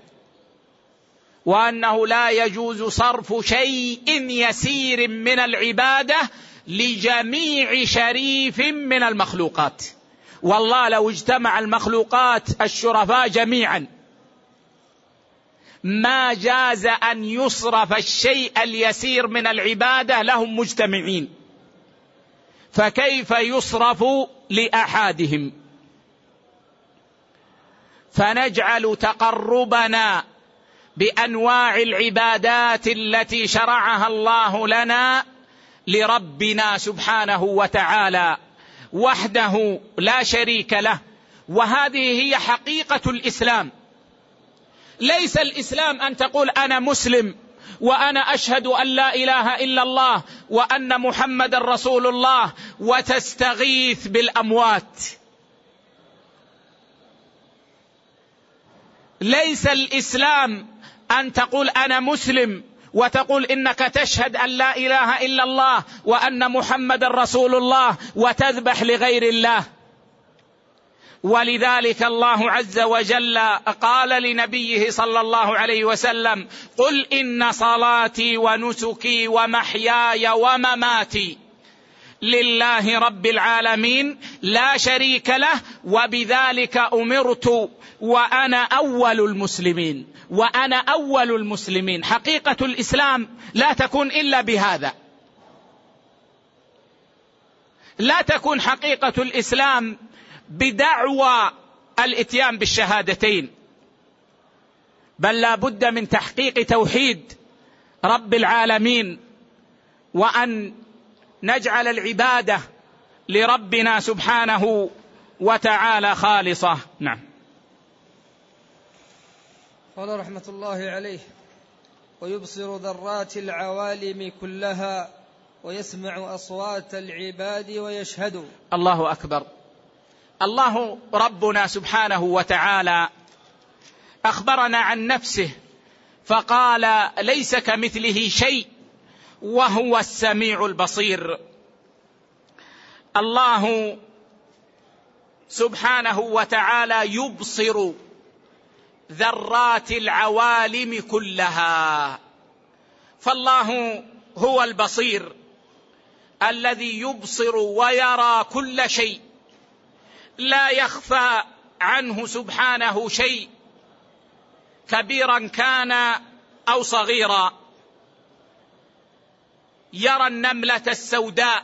وأنه لا يجوز صرف شيء يسير من العبادة لجميع شريف من المخلوقات. والله لو اجتمع المخلوقات الشرفاء جميعا ما جاز أن يصرف الشيء اليسير من العبادة لهم مجتمعين، فكيف يصرف لأحدهم؟ فنجعل تقربنا بأنواع العبادات التي شرعها الله لنا لربنا سبحانه وتعالى وحده لا شريك له. وهذه هي حقيقة الإسلام. ليس الإسلام أن تقول أنا مسلم وأنا أشهد أن لا إله إلا الله وأن محمد رسول الله، وتستغيث بالأموات. ليس الإسلام أن تقول أنا مسلم وتقول إنك تشهد أن لا إله إلا الله وأن محمد رسول الله وتذبح لغير الله. ولذلك الله عز وجل قال لنبيه صلى الله عليه وسلم: قل إن صلاتي ونسكي ومحياي ومماتي لله رب العالمين لا شريك له وبذلك أمرت وأنا أول المسلمين. وأنا أول المسلمين. حقيقة الإسلام لا تكون إلا بهذا. لا تكون حقيقة الإسلام بدعوى الإتيان بالشهادتين، بل لا بد من تحقيق توحيد رب العالمين، وأن نجعل العبادة لربنا سبحانه وتعالى خالصة. نعم. قال رحمة الله عليه: ويبصر ذرات العوالم كلها ويسمع أصوات العباد ويشهد. الله أكبر. الله ربنا سبحانه وتعالى أخبرنا عن نفسه فقال: ليس كمثله شيء وهو السميع البصير. الله سبحانه وتعالى يبصر ذرات العوالم كلها، فالله هو البصير الذي يبصر ويرى كل شيء، لا يخفى عنه سبحانه شيء كبيرا كان أو صغيرا. يرى النملة السوداء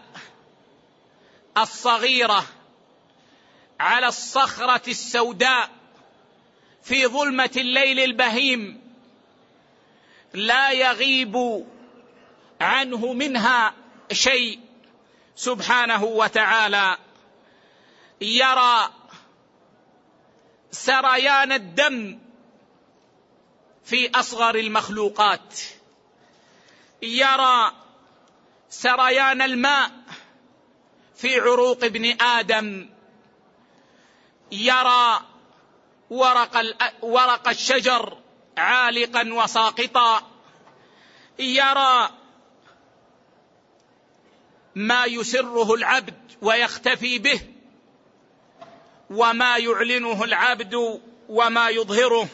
الصغيرة على الصخرة السوداء في ظلمة الليل البهيم، لا يغيب عنه منها شيء سبحانه وتعالى. يرى سريان الدم في أصغر المخلوقات، يرى سريان الماء في عروق ابن آدم، يرى ورق الشجر عالقا وساقطا، يرى ما يسره العبد ويختفي به، وما يعلنه العبد وما يظهره،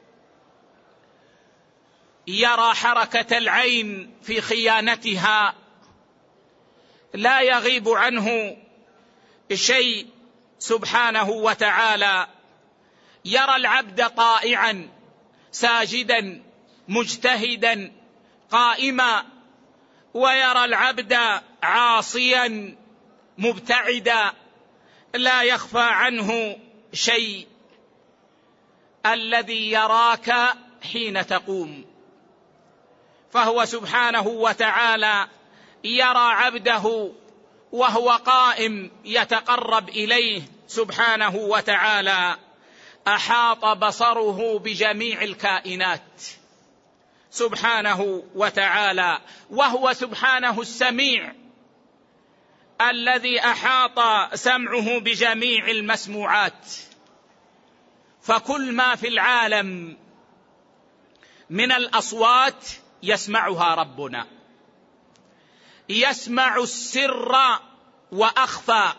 يرى حركة العين في خيانتها، لا يغيب عنه شيء سبحانه وتعالى. يرى العبد طائعا ساجدا مجتهدا قائما، ويرى العبد عاصيا مبتعدا، لا يخفى عنه شيء. الذي يراك حين تقوم، فهو سبحانه وتعالى يرى عبده وهو قائم يتقرب إليه سبحانه وتعالى. أحاط بصره بجميع الكائنات سبحانه وتعالى، وهو سبحانه السميع الذي أحاط سمعه بجميع المسموعات، فكل ما في العالم من الأصوات يسمعها ربنا. يسمع السر وأخفى،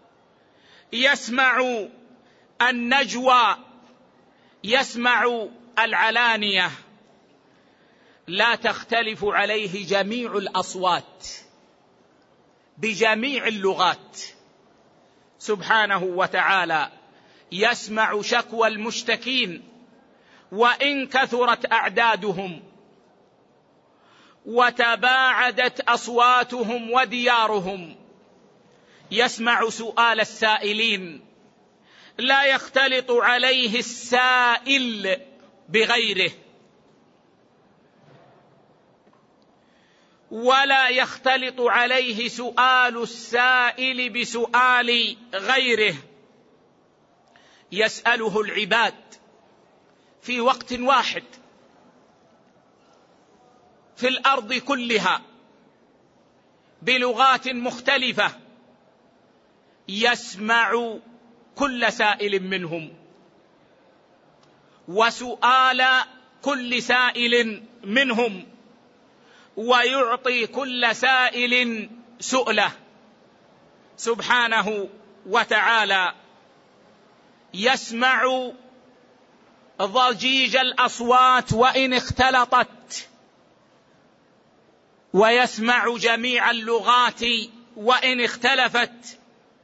يسمع النجوى، يسمع العلانية، لا تختلف عليه جميع الأصوات بجميع اللغات سبحانه وتعالى. يسمع شكوى المشتكين وإن كثرت أعدادهم وتباعدت أصواتهم وديارهم، يسمع سؤال السائلين، لا يختلط عليه السائل بغيره، ولا يختلط عليه سؤال السائل بسؤال غيره. يسأله العباد في وقت واحد، في الأرض كلها بلغات مختلفة يسمع كل سائل منهم وسؤال كل سائل منهم ويعطي كل سائل سؤله سبحانه وتعالى. يسمع ضجيج الأصوات وإن اختلطت، ويسمع جميع اللغات وإن اختلفت،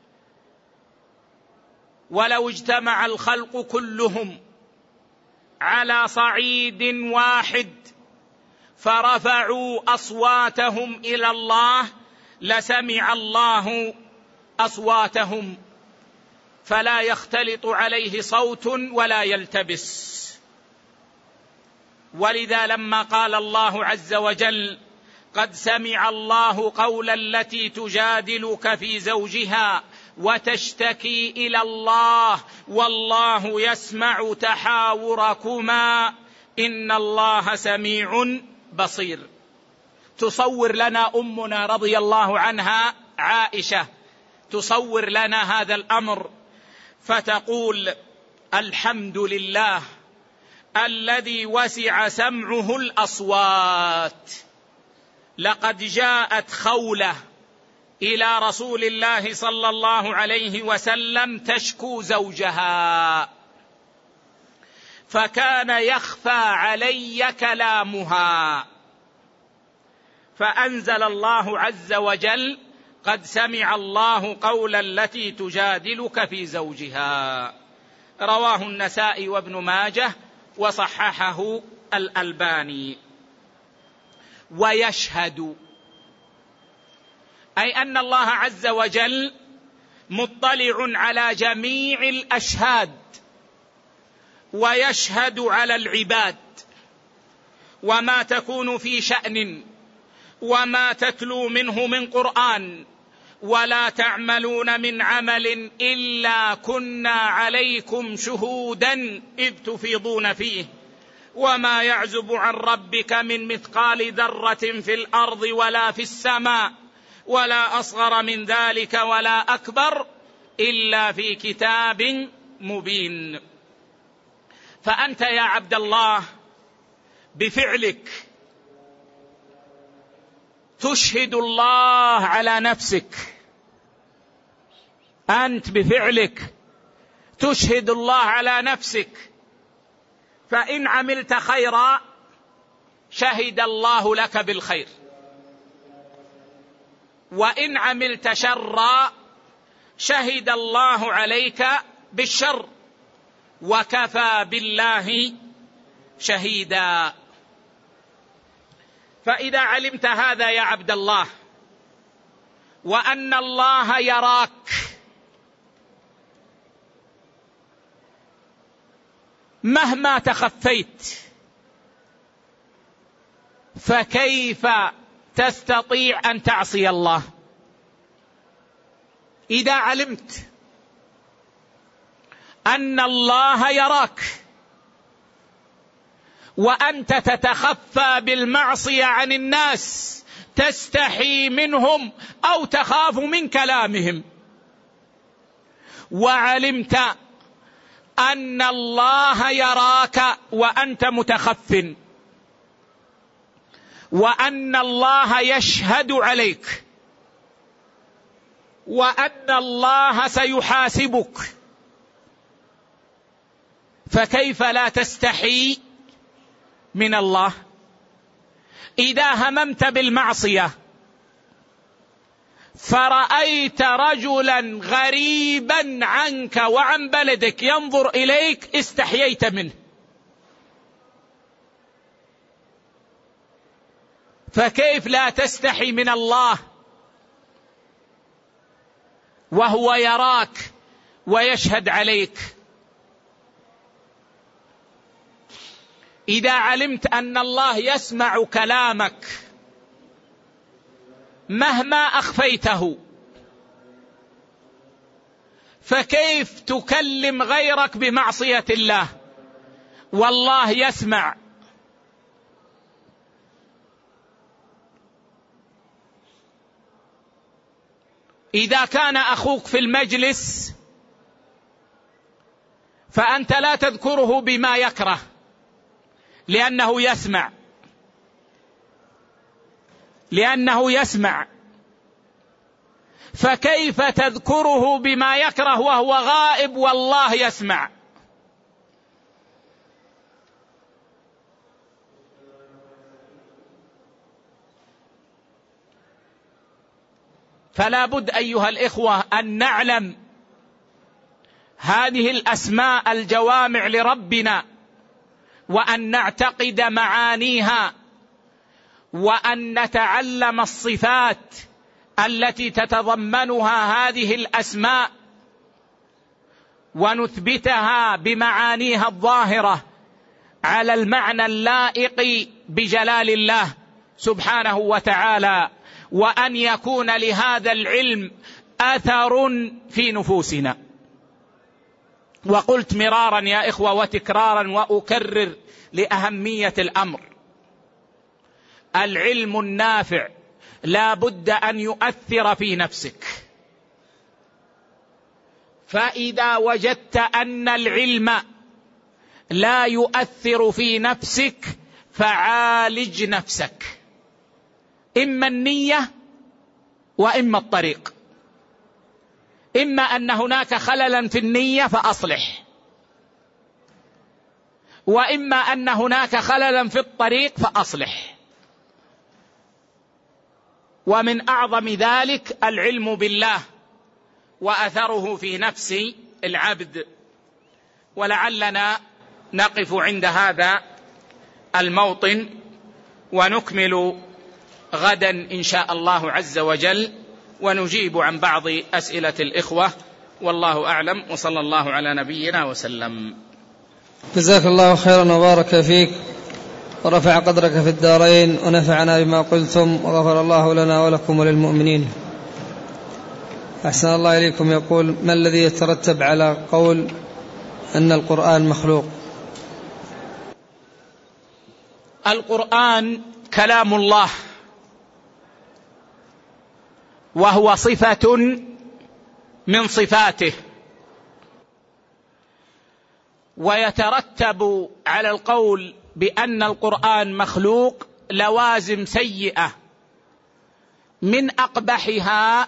ولو اجتمع الخلق كلهم على صعيد واحد فرفعوا أصواتهم إلى الله لسمع الله أصواتهم، فلا يختلط عليه صوت ولا يلتبس. ولذا لما قال الله عز وجل: قد سمع الله قول التي تجادلك في زوجها وتشتكي إلى الله والله يسمع تحاوركما إن الله سميع بصير. تصور لنا أمنا رضي الله عنها عائشة، تصور لنا هذا الأمر فتقول: الحمد لله الذي وسع سمعه الأصوات. لقد جاءت خولة إلى رسول الله صلى الله عليه وسلم تشكو زوجها، فكان يخفى علي كلامها، فأنزل الله عز وجل: قد سمع الله قول التي تجادلك في زوجها. رواه النسائي وابن ماجه وصححه الألباني. ويشهد، أي أن الله عز وجل مطلع على جميع الأشهاد، ويشهد على العباد، وما تكون في شأن وما تتلو منه من قرآن ولا تعملون من عمل إلا كنا عليكم شهودا إذ تفيضون فيه وما يعزب عن ربك من مثقال ذرة في الأرض ولا في السماء ولا أصغر من ذلك ولا أكبر إلا في كتاب مبين. فأنت يا عبد الله بفعلك تشهد الله على نفسك، أنت بفعلك تشهد الله على نفسك، فإن عملت خيرا شهد الله لك بالخير، وإن عملت شرا شهد الله عليك بالشر، وكفى بالله شهيدا. فإذا علمت هذا يا عبد الله، وأن الله يراك مهما تخفيت، فكيف تستطيع أن تعصي الله؟ إذا علمت أن الله يراك وأنت تتخفى بالمعصية عن الناس، تستحي منهم أو تخاف من كلامهم، وعلمت أن الله يراك وأنت متخف، وأن الله يشهد عليك، وأن الله سيحاسبك، فكيف لا تستحي من الله؟ إذا هممت بالمعصية فرأيت رجلا غريبا عنك وعن بلدك ينظر إليك، استحييت منه، فكيف لا تستحي من الله وهو يراك ويشهد عليك؟ إذا علمت أن الله يسمع كلامك مهما أخفيته، فكيف تكلم غيرك بمعصية الله والله يسمع؟ إذا كان أخوك في المجلس فأنت لا تذكره بما يكره لأنه يسمع، فكيف تذكره بما يكره وهو غائب والله يسمع؟ فلا بد أيها الإخوة أن نعلم هذه الأسماء الجوامع لربنا، وأن نعتقد معانيها، وأن نتعلم الصفات التي تتضمنها هذه الأسماء ونثبتها بمعانيها الظاهرة على المعنى اللائق بجلال الله سبحانه وتعالى، وأن يكون لهذا العلم أثر في نفوسنا. وقلت مرارا يا إخوة وتكرارا وأكرر لأهمية الأمر، العلم النافع لا بد أن يؤثر في نفسك، فإذا وجدت أن العلم لا يؤثر في نفسك فعالج نفسك، إما النية وإما الطريق، إما أن هناك خللا في النية فأصلح، وإما أن هناك خللا في الطريق فأصلح. ومن أعظم ذلك العلم بالله وأثره في نفس العبد. ولعلنا نقف عند هذا الموطن ونكمل غدا إن شاء الله عز وجل، ونجيب عن بعض أسئلة الإخوة، والله أعلم، وصلى الله على نبينا وسلم. جزاك الله خيرا وبارك فيك ورفع قدرك في الدارين، ونفعنا بما قلتم، وغفر الله لنا ولكم وللمؤمنين. أحسن الله إليكم. يقول: ما الذي يترتب على قول أن القرآن مخلوق؟ القرآن كلام الله، وهو صفة من صفاته، ويترتب على القول بأن القرآن مخلوق لوازم سيئة، من أقبحها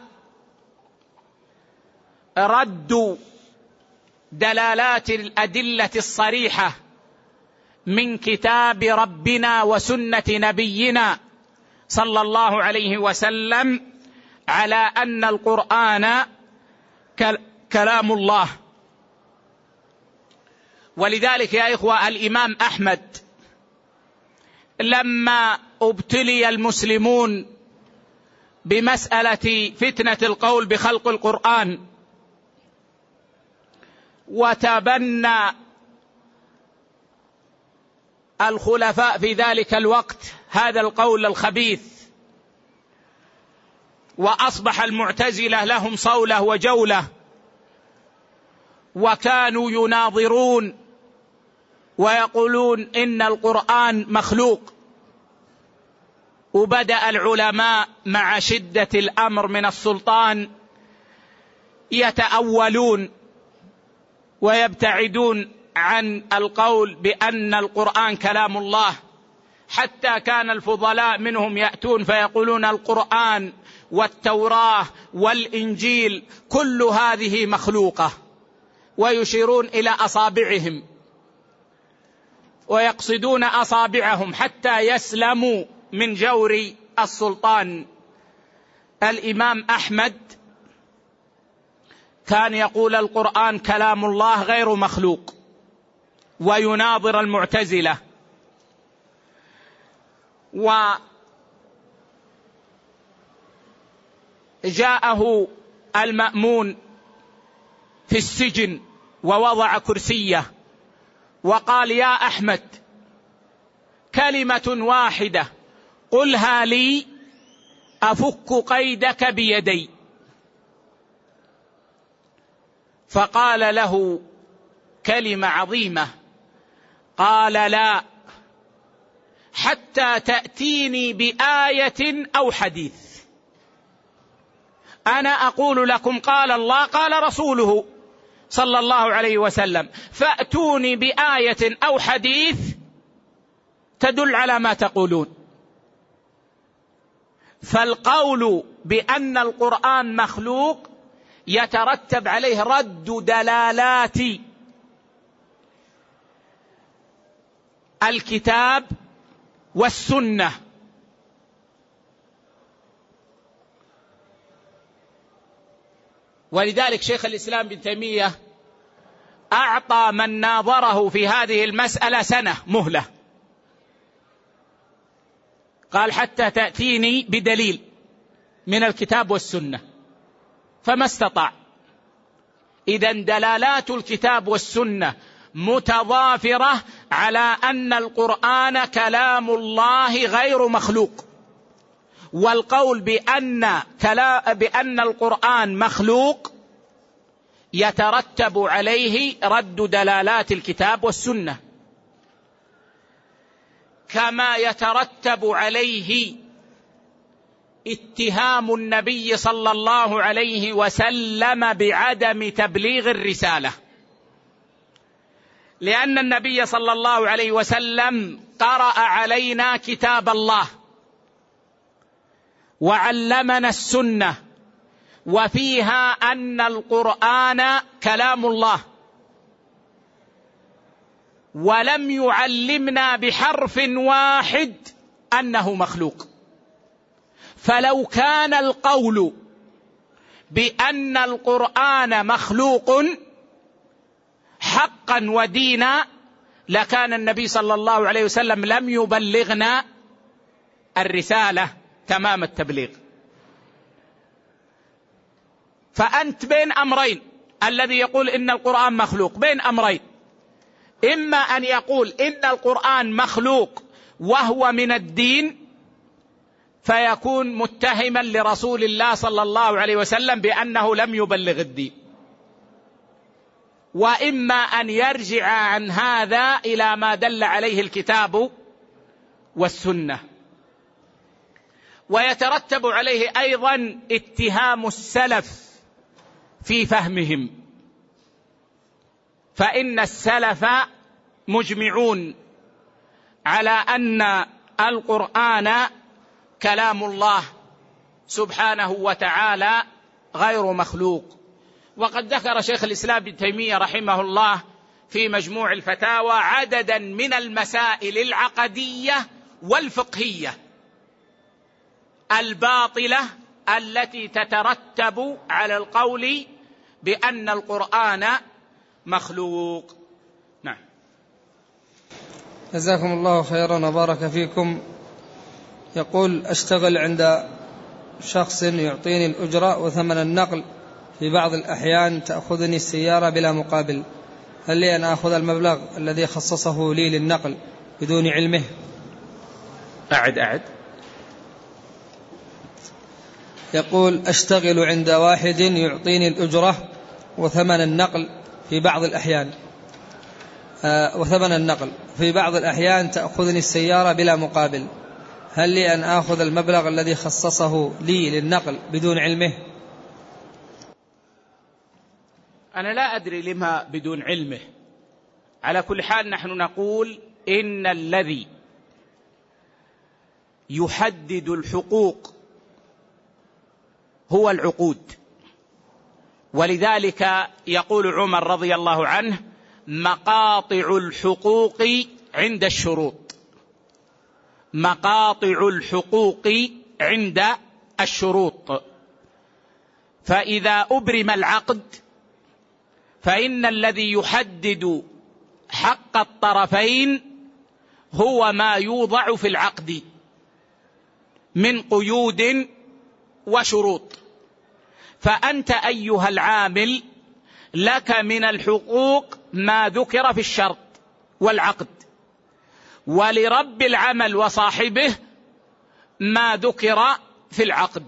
رد دلالات الأدلة الصريحة من كتاب ربنا وسنة نبينا صلى الله عليه وسلم على أن القرآن كلام الله. ولذلك يا إخوة الإمام أحمد لما ابتلي المسلمون بمسألة فتنة القول بخلق القرآن، وتبنى الخلفاء في ذلك الوقت هذا القول الخبيث، وأصبح المعتزلة لهم صولة وجولة، وكانوا يناظرون ويقولون إن القرآن مخلوق. وبدأ العلماء مع شدة الأمر من السلطان يتأولون ويبتعدون عن القول بأن القرآن كلام الله، حتى كان الفضلاء منهم يأتون فيقولون القرآن والتوراة والإنجيل كل هذه مخلوقة، ويشيرون إلى أصابعهم ويقصدون أصابعهم حتى يسلموا من جور السلطان. الإمام أحمد كان يقول القرآن كلام الله غير مخلوق، ويناظر المعتزلة. وجاءه المأمون في السجن ووضع كرسيه وقال: يا أحمد، كلمة واحدة قلها لي أفك قيدك بيدي. فقال له: كلمة عظيمة. قال: لا، حتى تأتيني بآية أو حديث. أنا أقول لكم قال الله قال رسوله صلى الله عليه وسلم، فأتوني بآية أو حديث تدل على ما تقولون. فالقول بأن القرآن مخلوق يترتب عليه رد دلالات الكتاب والسنة. ولذلك شيخ الإسلام ابن تيمية أعطى من ناظره في هذه المسألة سنة مهلة، قال حتى تأتيني بدليل من الكتاب والسنة، فما استطاع. إذن دلالات الكتاب والسنة متضافرة على أن القرآن كلام الله غير مخلوق، والقول بأن القرآن مخلوق يترتب عليه رد دلالات الكتاب والسنة، كما يترتب عليه اتهام النبي صلى الله عليه وسلم بعدم تبليغ الرسالة، لأن النبي صلى الله عليه وسلم قرأ علينا كتاب الله وعلمنا السنة، وفيها أن القرآن كلام الله، ولم يعلمنا بحرف واحد أنه مخلوق. فلو كان القول بأن القرآن مخلوق حقا ودينا لكان النبي صلى الله عليه وسلم لم يبلغنا الرسالة تمام التبليغ. فأنت بين أمرين، الذي يقول إن القرآن مخلوق بين أمرين، إما أن يقول إن القرآن مخلوق وهو من الدين فيكون متهما لرسول الله صلى الله عليه وسلم بأنه لم يبلغ الدين، وإما أن يرجع عن هذا إلى ما دل عليه الكتاب والسنة. ويترتب عليه أيضا اتهام السلف في فهمهم، فإن السلف مجمعون على أن القرآن كلام الله سبحانه وتعالى غير مخلوق. وقد ذكر شيخ الإسلام ابن تيمية رحمه الله في مجموع الفتاوى عددا من المسائل العقدية والفقهية الباطلة التي تترتب على القول بأن القرآن مخلوق. نعم. جزاكم الله خيرا وبارك فيكم. يقول: أشتغل عند شخص يعطيني الأجرة وثمن النقل، في بعض الأحيان تأخذني السيارة بلا مقابل، هل لي أن أخذ المبلغ الذي خصصه لي للنقل بدون علمه؟ أعد. يقول: أشتغل عند واحد يعطيني الأجرة وثمن النقل في بعض الأحيان في بعض الأحيان تأخذني السيارة بلا مقابل، هل لي أن أخذ المبلغ الذي خصصه لي للنقل بدون علمه؟ أنا لا أدري لما بدون علمه. على كل حال نحن نقول إن الذي يحدد الحقوق هو العقود، ولذلك يقول عمر رضي الله عنه: مقاطع الحقوق عند الشروط. مقاطع الحقوق عند الشروط. فإذا أبرم العقد فإن الذي يحدد حق الطرفين هو ما يوضع في العقد من قيود وشروط. فأنت أيها العامل لك من الحقوق ما ذكر في الشرط والعقد، ولرب العمل وصاحبه ما ذكر في العقد،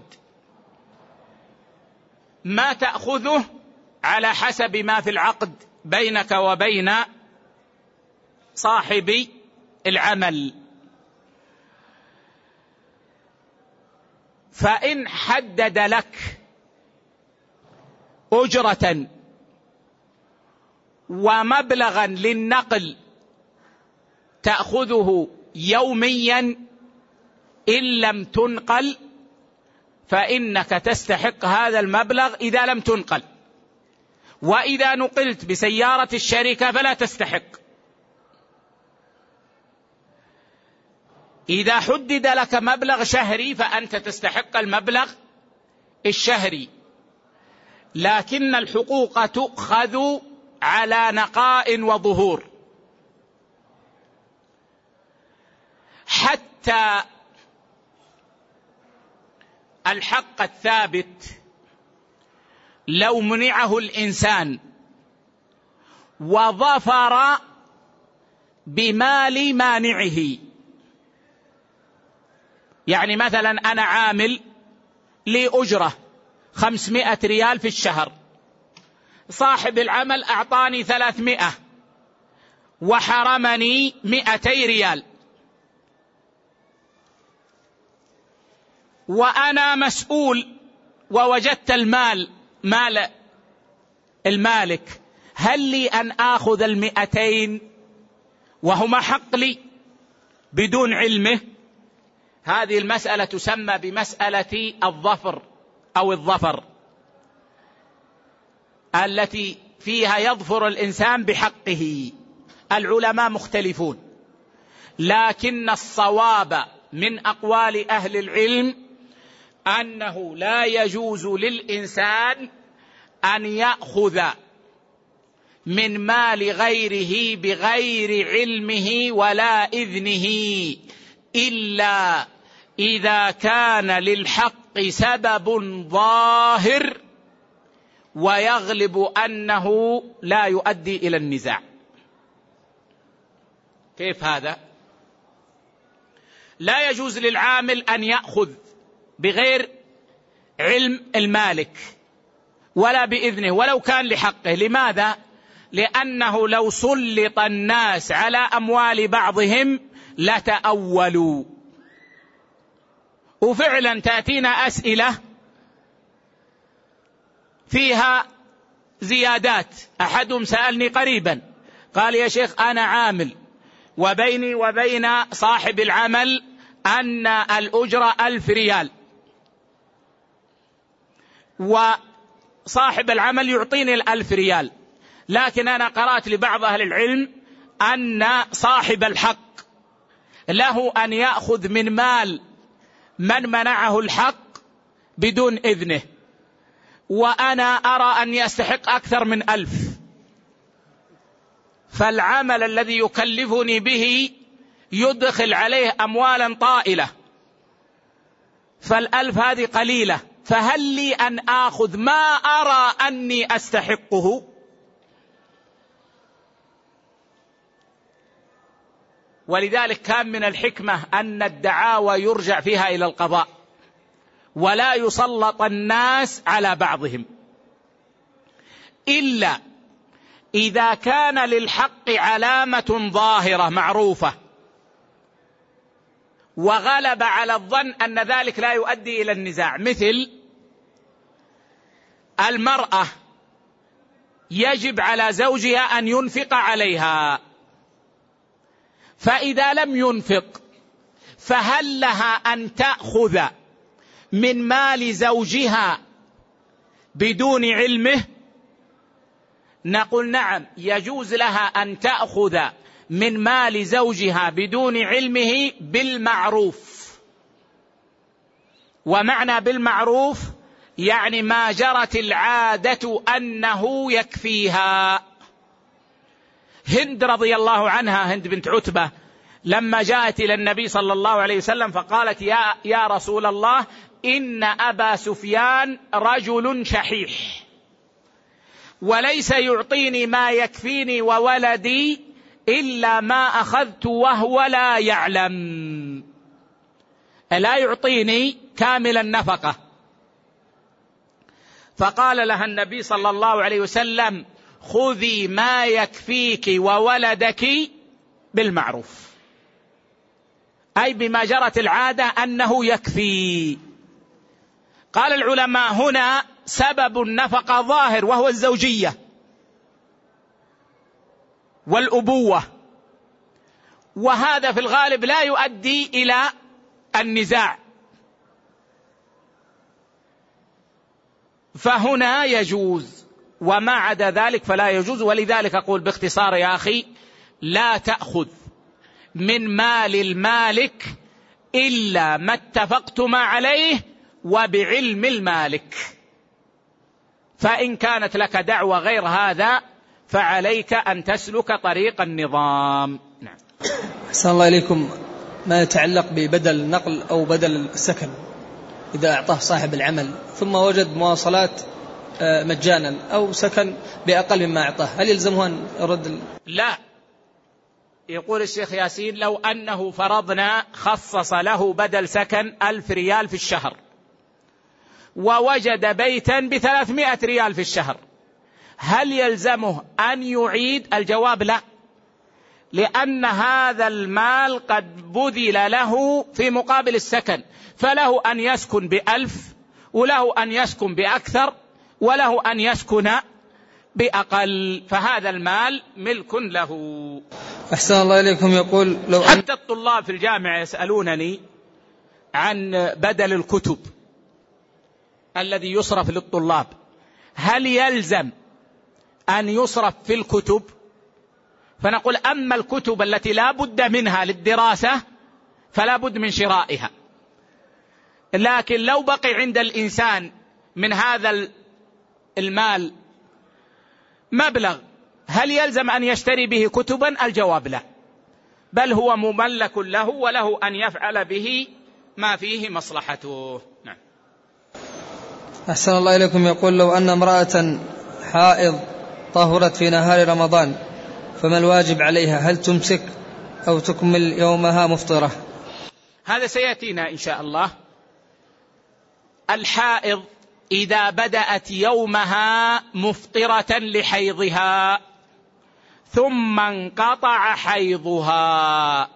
ما تأخذه على حسب ما في العقد بينك وبين صاحب العمل. فإن حدد لك أجرة ومبلغا للنقل تأخذه يوميا إن لم تنقل، فإنك تستحق هذا المبلغ إذا لم تنقل، وإذا نقلت بسيارة الشركة فلا تستحق. إذا حدد لك مبلغ شهري فأنت تستحق المبلغ الشهري، لكن الحقوق تؤخذ على نقاء وظهور. حتى الحق الثابت لو منعه الإنسان وظفر بمال مانعه، يعني مثلا أنا عامل لأجرة 500 ريال في الشهر، صاحب العمل أعطاني 300 وحرمني 200 ريال، وأنا مسؤول ووجدت المال مال المالك، هل لي أن آخذ 200 وهما حق لي بدون علمه؟ هذه المسألة تسمى بمسألة الظفر أو الظفر، التي فيها يظفر الإنسان بحقه. العلماء مختلفون، لكن الصواب من أقوال أهل العلم أنه لا يجوز للإنسان أن يأخذ من مال غيره بغير علمه ولا إذنه، إلا إذا كان للحق سبب ظاهر ويغلب أنه لا يؤدي إلى النزاع. كيف هذا؟ لا يجوز للعامل أن يأخذ بغير علم المالك ولا بإذنه ولو كان لحقه. لماذا؟ لأنه لو سلط الناس على أموال بعضهم لتأولوا. وفعلا تأتينا أسئلة فيها زيادات. أحدهم سألني قريبا قال: يا شيخ أنا عامل وبيني وبين صاحب العمل أن الأجرة 1000 ريال، وصاحب العمل يعطيني 1000 ريال، لكن أنا قرأت لبعض أهل العلم أن صاحب الحق له أن يأخذ من مال من منعه الحق بدون إذنه، وأنا أرى أن يستحق أكثر من 1000، فالعمل الذي يكلفني به يدخل عليه أموالا طائلة، فال1000 هذه قليلة، فهل لي أن آخذ ما أرى أني أستحقه؟ ولذلك كان من الحكمة أن الدعاوى يرجع فيها إلى القضاء ولا يسلط الناس على بعضهم، إلا إذا كان للحق علامة ظاهرة معروفة وغلب على الظن أن ذلك لا يؤدي إلى النزاع. مثل المرأة يجب على زوجها أن ينفق عليها، فإذا لم ينفق فهل لها أن تأخذ من مال زوجها بدون علمه؟ نقول نعم، يجوز لها أن تأخذ من مال زوجها بدون علمه بالمعروف. ومعنى بالمعروف يعني ما جرت العادة أنه يكفيها. هند رضي الله عنها، هند بنت عتبة، لما جاءت إلى النبي صلى الله عليه وسلم فقالت: يا رسول الله، إن أبا سفيان رجل شحيح وليس يعطيني ما يكفيني وولدي إلا ما أخذت وهو لا يعلم، لا يعطيني كامل النفقة. فقال لها النبي صلى الله عليه وسلم: خذي ما يكفيك وولدك بالمعروف، أي بما جرت العادة أنه يكفي. قال العلماء هنا سبب النفقة ظاهر وهو الزوجية والأبوة، وهذا في الغالب لا يؤدي إلى النزاع، فهنا يجوز، وما عدا ذلك فلا يجوز. ولذلك أقول باختصار يا أخي: لا تأخذ من مال المالك إلا ما اتفقتما عليه وبعلم المالك، فإن كانت لك دعوة غير هذا فعليك أن تسلك طريق النظام. نعم. أحسن الله إليكم. ما يتعلق ببدل نقل أو بدل السكن، إذا أعطاه صاحب العمل ثم وجد مواصلات مجانا أو سكن بأقل مما أعطاه، هل يلزمه أن يرد؟ لا. يقول الشيخ ياسين: لو أنه فرضنا خصص له بدل سكن 1000 ريال في الشهر، ووجد بيتا ب300 ريال في الشهر، هل يلزمه أن يعيد؟ الجواب لا، لأن هذا المال قد بذل له في مقابل السكن، فله أن يسكن ب1000 وله أن يسكن بأكثر وله أن يسكن بأقل، فهذا المال ملك له. أحسن الله إليكم. يقول: لو حتى الطلاب في الجامعة يسألونني عن بدل الكتب الذي يصرف للطلاب، هل يلزم أن يصرف في الكتب؟ فنقول: أما الكتب التي لا بد منها للدراسة فلا بد من شرائها، لكن لو بقي عند الإنسان من هذا المال مبلغ هل يلزم أن يشتري به كتبا؟ الجواب لا، بل هو مملك له وله أن يفعل به ما فيه مصلحته. نعم. أحسن الله إليكم. يقول: لو أن امرأة حائض طهرت في نهار رمضان فما الواجب عليها؟ هل تمسك أو تكمل يومها مفطرة؟ هذا سيأتينا إن شاء الله. الحائض إذا بدأت يومها مفطرة لحيضها ثم انقطع حيضها،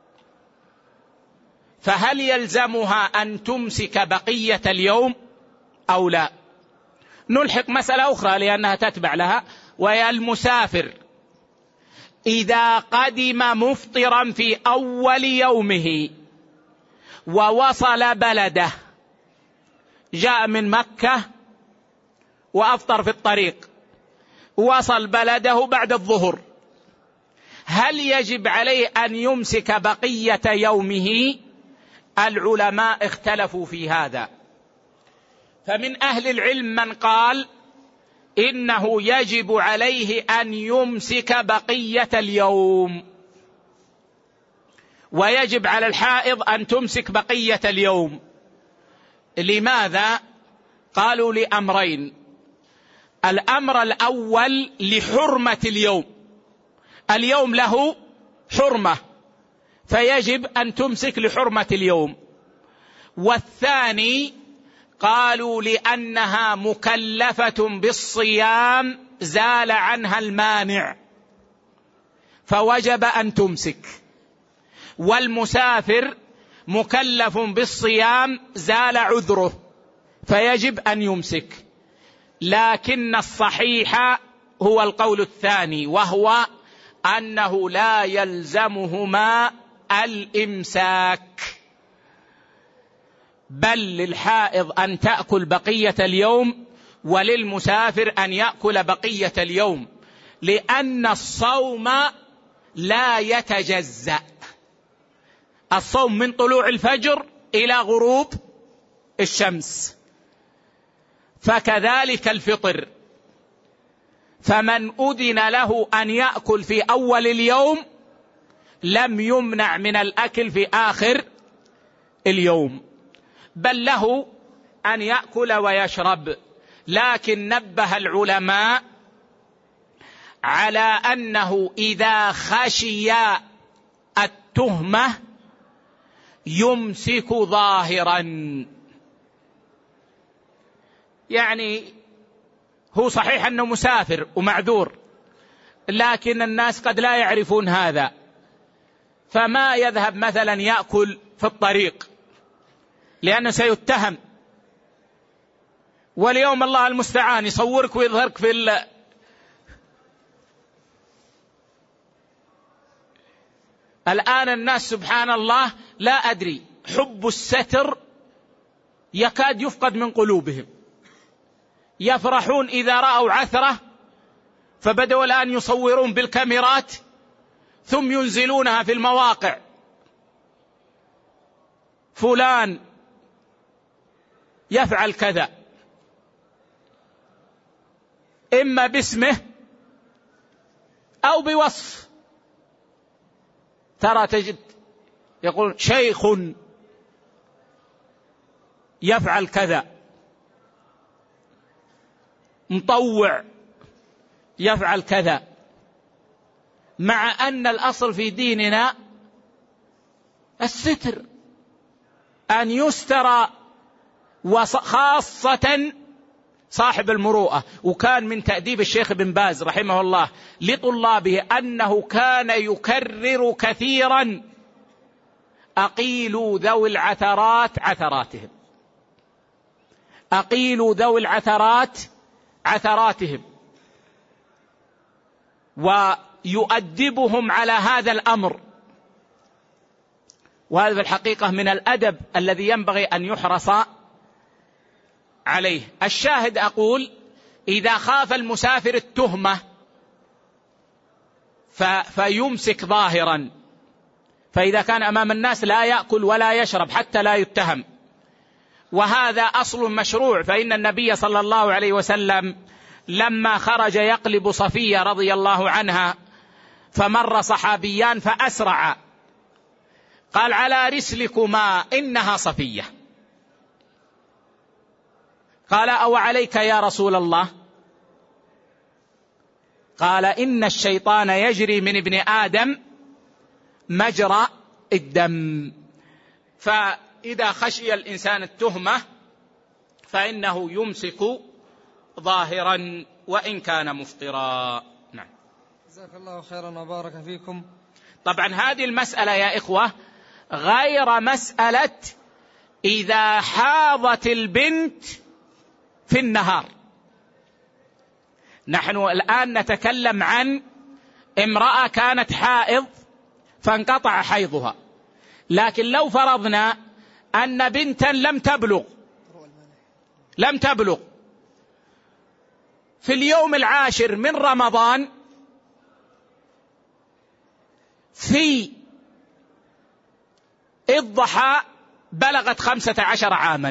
فهل يلزمها أن تمسك بقية اليوم أو لا؟ نلحق مسألة أخرى لأنها تتبع لها، وهي المسافر إذا قدم مفطرا في أول يومه ووصل بلده، جاء من مكة وأفطر في الطريق، وصل بلده بعد الظهر، هل يجب عليه أن يمسك بقية يومه؟ العلماء اختلفوا في هذا، فمن أهل العلم من قال إنه يجب عليه أن يمسك بقية اليوم، ويجب على الحائض أن تمسك بقية اليوم. لماذا؟ قالوا لأمرين: الأمر الأول لحرمة اليوم، اليوم له حرمة فيجب أن تمسك لحرمة اليوم. والثاني قالوا لأنها مكلفة بالصيام زال عنها المانع فوجب أن تمسك، والمسافر مكلف بالصيام زال عذره فيجب أن يمسك. لكن الصحيح هو القول الثاني، وهو أنه لا يلزمهما الإمساك، بل للحائض أن تأكل بقية اليوم وللمسافر أن يأكل بقية اليوم، لأن الصوم لا يتجزأ، الصوم من طلوع الفجر إلى غروب الشمس، فكذلك الفطر، فمن أذن له أن يأكل في أول اليوم لم يمنع من الأكل في آخر اليوم، بل له أن يأكل ويشرب. لكن نبه العلماء على أنه إذا خشي التهمة يمسك ظاهرا، يعني هو صحيح أنه مسافر ومعذور، لكن الناس قد لا يعرفون هذا، فما يذهب مثلا يأكل في الطريق لأنه سيتهم، واليوم الله المستعان يصورك ويظهرك في الآن الناس سبحان الله لا أدري، حب الستر يكاد يفقد من قلوبهم، يفرحون إذا رأوا عثرة فبدأوا الآن يصورون بالكاميرات ثم ينزلونها في المواقع، فلان يفعل كذا، إما باسمه أو بوصف. ترى تجد يقول شيخ يفعل كذا، مطوع يفعل كذا، مع أن الأصل في ديننا الستر، أن يستر، وخاصة صاحب المروءة. وكان من تأديب الشيخ بن باز رحمه الله لطلابه أنه كان يكرر كثيرا: أقيلوا ذوي العثرات عثراتهم، أقيلوا ذوي العثرات عثراتهم، ويؤدبهم على هذا الأمر. وهذا في الحقيقة من الأدب الذي ينبغي أن يحرص عليه. الشاهد أقول: إذا خاف المسافر التهمة فيمسك ظاهرا، فإذا كان أمام الناس لا يأكل ولا يشرب حتى لا يتهم، وهذا أصل مشروع. فإن النبي صلى الله عليه وسلم لما خرج يقلب صفية رضي الله عنها فمر صحابيان فأسرع، قال: على رسلكما إنها صفية. قال: أو عليك يا رسول الله؟ قال: إن الشيطان يجري من ابن آدم مجرى الدم. فإذا خشي الإنسان التهمة فإنه يمسك ظاهرا وإن كان مفطرا. نعم. جزاك الله خيرا وبارك فيكم. طبعا هذه المسألة يا إخوة غير مسألة إذا حاضت البنت في النهار. نحن الآن نتكلم عن امرأة كانت حائض فانقطع حيضها، لكن لو فرضنا أن بنتا لم تبلغ في اليوم 10 من رمضان في الضحى بلغت 15 عاما،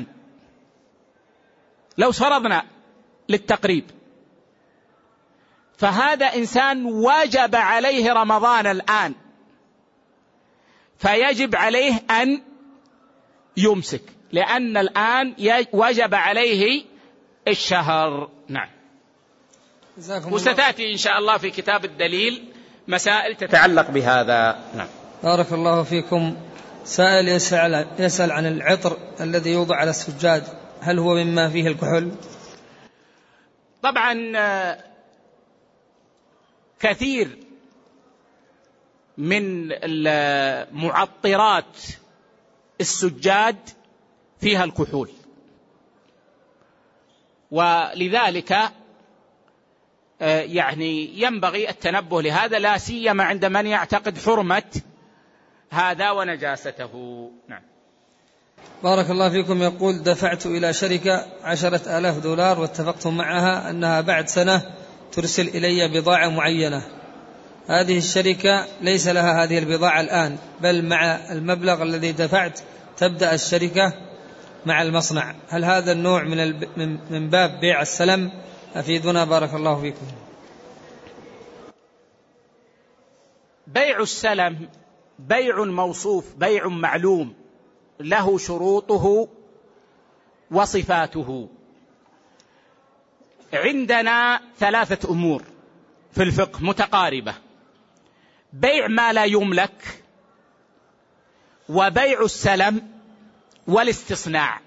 لو فرضنا للتقريب، فهذا إنسان وجب عليه رمضان الآن، فيجب عليه أن يمسك، لأن الآن وجب عليه الشهر. نعم. وستأتي إن شاء الله في كتاب الدليل مسائل تتعلق بهذا. نعم. بارك الله فيكم. سائل يسأل عن العطر الذي يوضع على السجاد، هل هو مما فيه الكحول؟ طبعا كثير من المعطرات السجاد فيها الكحول، ولذلك يعني ينبغي التنبه لهذا، لا سيما عند من يعتقد حرمة هذا ونجاسته. نعم. بارك الله فيكم. يقول: دفعت إلى شركة 10,000 دولار واتفقت معها أنها بعد سنة ترسل إلي بضاعة معينة. هذه الشركة ليس لها هذه البضاعة الآن، بل مع المبلغ الذي دفعت تبدأ الشركة مع المصنع. هل هذا النوع من باب بيع السلم؟ أفيدنا بارك الله فيكم. بيع السلم بيع موصوف، بيع معلوم، له شروطه وصفاته. عندنا 3 أمور في الفقه متقاربة: بيع ما لا يملك، وبيع السلم، والاستصناع.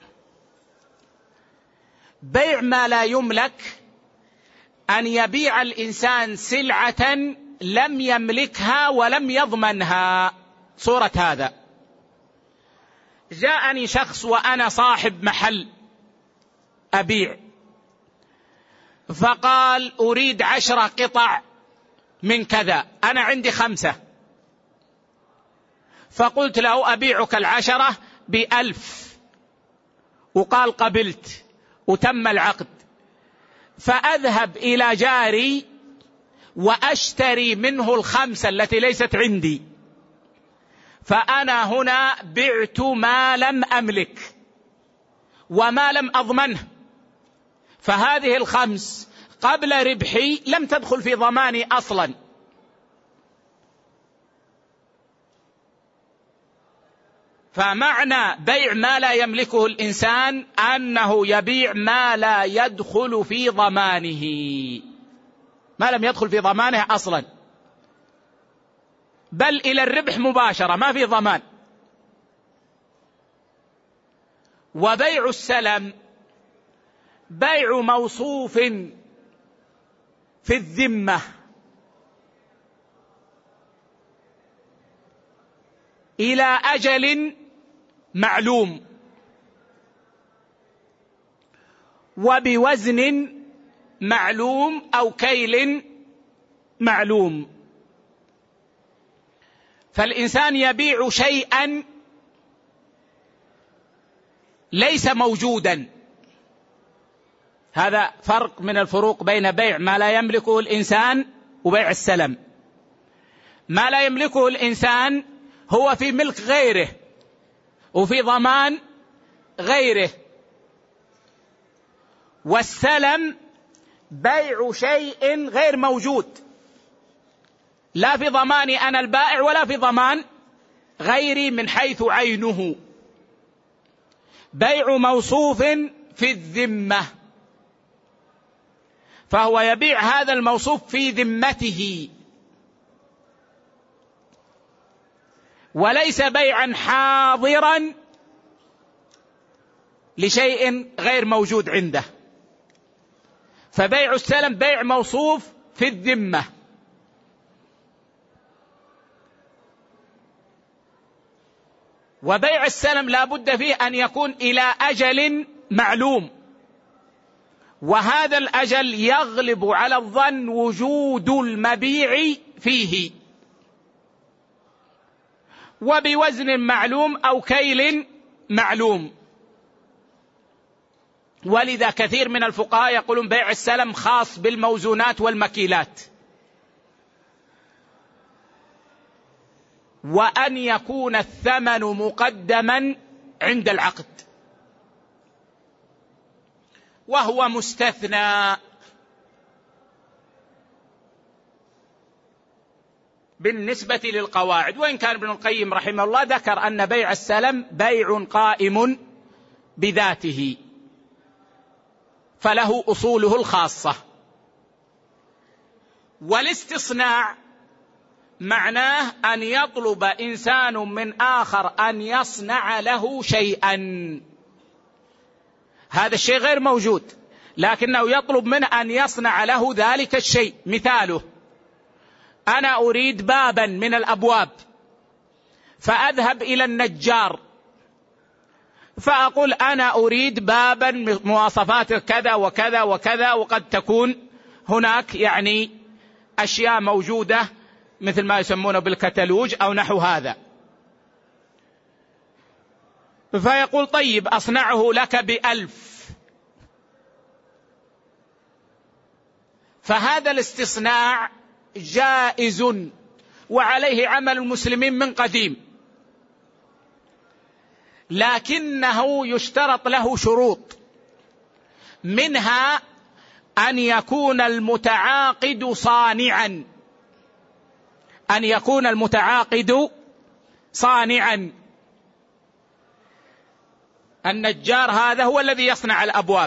بيع ما لا يملك أن يبيع الإنسان سلعة لم يملكها ولم يضمنها. صورة هذا: جاءني شخص وأنا صاحب محل أبيع، فقال أريد 10 قطع من كذا، أنا عندي 5، فقلت له أبيعك 10 ب1000، وقال قبلت وتم العقد. فأذهب إلى جاري وأشتري منه 5 التي ليست عندي، فأنا هنا بعت ما لم أملك وما لم أضمنه، فهذه 5 قبل ربحي لم تدخل في ضماني أصلا. فمعنى بيع ما لا يملكه الإنسان أنه يبيع ما لا يدخل في ضمانه، ما لم يدخل في ضمانه أصلا، بل إلى الربح مباشرة، ما في ضمان. وبيع السلم بيع موصوف في الذمة إلى أجل معلوم وبوزن معلوم أو كيل معلوم. فالإنسان يبيع شيئا ليس موجودا، هذا فرق من الفروق بين بيع ما لا يملكه الإنسان وبيع السلم. ما لا يملكه الإنسان هو في ملك غيره وفي ضمان غيره، والسلم بيع شيء غير موجود، لا في ضماني أنا البائع ولا في ضمان غيري من حيث عينه. بيع موصوف في الذمة، فهو يبيع هذا الموصوف في ذمته، وليس بيعا حاضرا لشيء غير موجود عنده. فبيع السلم بيع موصوف في الذمة. وبيع السلم لا بد فيه أن يكون إلى أجل معلوم، وهذا الأجل يغلب على الظن وجود المبيع فيه، وبوزن معلوم أو كيل معلوم. ولذا كثير من الفقهاء يقولون بيع السلم خاص بالموزونات والمكيلات، وأن يكون الثمن مقدما عند العقد، وهو مستثنى بالنسبة للقواعد. وإن كان ابن القيم رحمه الله ذكر أن بيع السلم بيع قائم بذاته، فله أصوله الخاصة. والاستصناع معناه أن يطلب إنسان من آخر أن يصنع له شيئا، هذا الشيء غير موجود لكنه يطلب منه أن يصنع له ذلك الشيء. مثاله: أنا أريد بابا من الأبواب، فأذهب إلى النجار فأقول أنا أريد بابا مواصفات كذا وكذا وكذا، وقد تكون هناك يعني أشياء موجودة مثل ما يسمونه بالكتالوج أو نحو هذا، فيقول طيب أصنعه لك ب1000. فهذا الاستصناع جائز وعليه عمل المسلمين من قديم، لكنه يشترط له شروط، منها أن يكون المتعاقد صانعا، أن يكون المتعاقد صانعا. النجار هذا هو الذي يصنع الأبواب،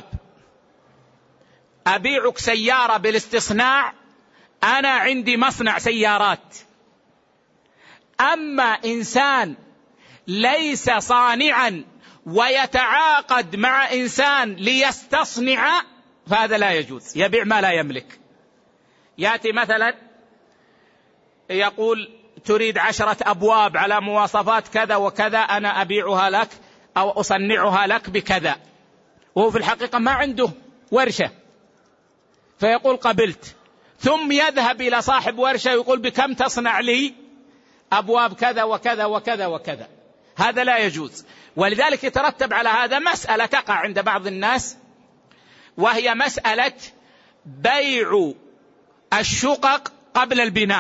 أبيعك سيارة بالاستصناع، أنا عندي مصنع سيارات. أما إنسان ليس صانعا ويتعاقد مع إنسان ليستصنع فهذا لا يجوز، يبيع ما لا يملك. يأتي مثلا يقول تريد 10 أبواب على مواصفات كذا وكذا، أنا أبيعها لك أو أصنعها لك بكذا، وهو في الحقيقة ما عنده ورشة، فيقول قبلت، ثم يذهب إلى صاحب ورشة ويقول بكم تصنع لي أبواب كذا وكذا وكذا وكذا. هذا لا يجوز. ولذلك يترتب على هذا مسألة تقع عند بعض الناس، وهي مسألة بيع الشقق قبل البناء.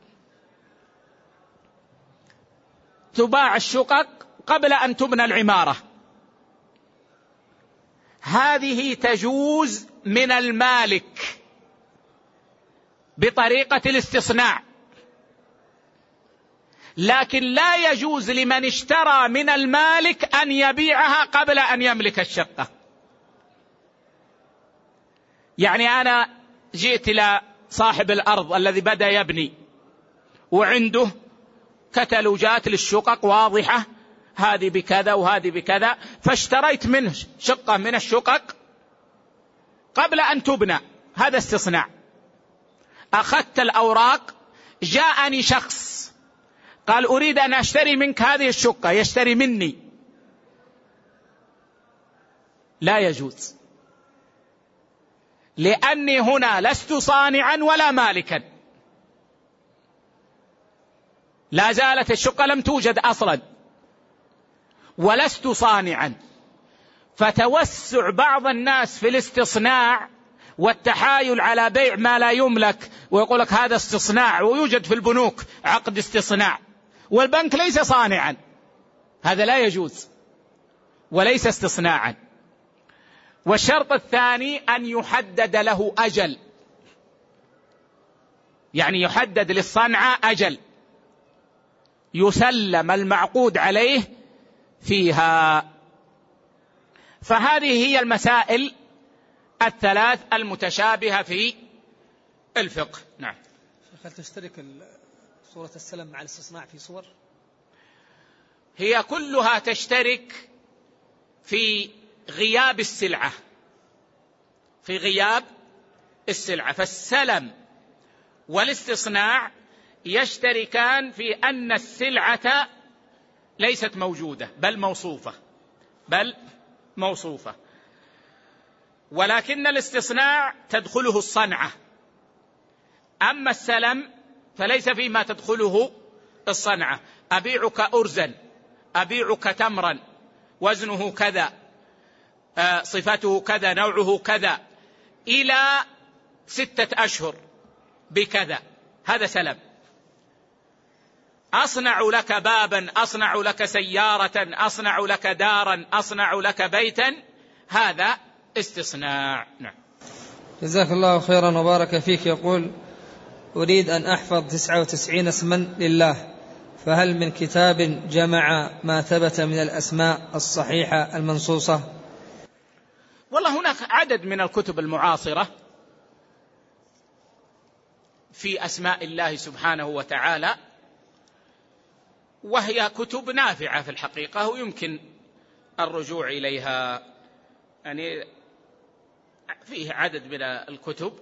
تباع الشقق قبل أن تبنى العمارة، هذه تجوز من المالك بطريقة الاستصناع، لكن لا يجوز لمن اشترى من المالك أن يبيعها قبل أن يملك الشقة. يعني أنا جئت إلى صاحب الأرض الذي بدأ يبني وعنده كتالوجات للشقق واضحة، هذه بكذا وهذه بكذا، فاشتريت منه شقة من الشقق قبل أن تبنى، هذا استصناع. أخذت الأوراق، جاءني شخص قال أريد أن أشتري منك هذه الشقة، يشتري مني، لا يجوز، لأني هنا لست صانعا ولا مالكا، لا زالت الشقة لم توجد أصلا ولست صانعا. فتوسع بعض الناس في الاستصناع والتحايل على بيع ما لا يملك، ويقول لك هذا استصناع، ويوجد في البنوك عقد استصناع والبنك ليس صانعا، هذا لا يجوز وليس استصناعا. والشرط الثاني أن يحدد له أجل، يعني يحدد للصنعة أجل يسلم المعقود عليه فيها. فهذه هي المسائل الثلاث المتشابهة في الفقه. نعم. هل تشترك صورة السلم مع الاستصناع في صور؟ هي كلها تشترك في غياب السلعة، في غياب السلعة. فالسلم والاستصناع يشتركان في أن السلعة ليست موجودة بل موصوفة، ولكن الاستصناع تدخله الصنعة، أما السلم فليس فيما تدخله الصنعة. أبيعك أرزا، أبيعك تمرا، وزنه كذا، صفته كذا، نوعه كذا، إلى 6 أشهر بكذا، هذا سلم. أصنع لك بابا، أصنع لك سيارة، أصنع لك دارا، أصنع لك بيتا، هذا استصناع. نعم. جزاك الله خيرا وبارك فيك. يقول أريد أن أحفظ 99 اسما لله، فهل من كتاب جمع ما ثبت من الأسماء الصحيحة المنصوصة؟ والله هناك عدد من الكتب المعاصرة في أسماء الله سبحانه وتعالى، وهي كتب نافعة في الحقيقة، ويمكن الرجوع إليها. يعني فيه عدد من الكتب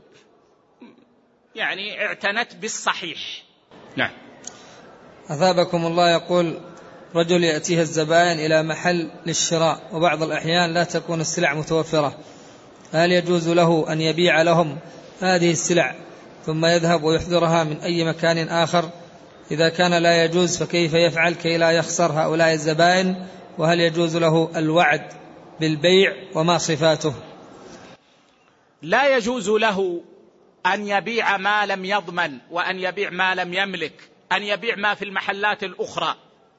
يعني اعتنت بالصحيح. نعم. أثابكم الله. يقول رجل يأتيه الزبائن إلى محل للشراء، وبعض الأحيان لا تكون السلع متوفرة، هل يجوز له أن يبيع لهم هذه السلع ثم يذهب ويحضرها من أي مكان آخر؟ إذا كان لا يجوز فكيف يفعل كي لا يخسر هؤلاء الزبائن؟ وهل يجوز له الوعد بالبيع وما صفاته؟ لا يجوز له أن يبيع ما لم يضمن، وأن يبيع ما لم يملك، أن يبيع ما في المحلات الأخرى،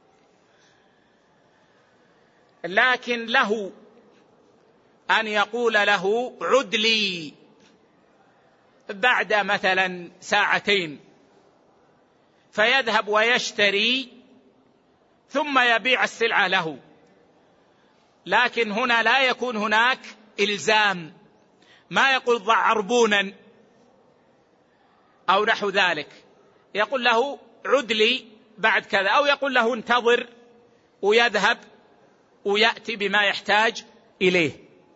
لكن له أن يقول له عد لي بعد مثلا 2 ساعة، فيذهب ويشتري ثم يبيع السلعة له. لكن هنا لا يكون هناك إلزام، ما يقول ضع عربونا أو نحو ذلك، يقول له عد لي بعد كذا، أو يقول له انتظر ويذهب ويأتي بما يحتاج إليه.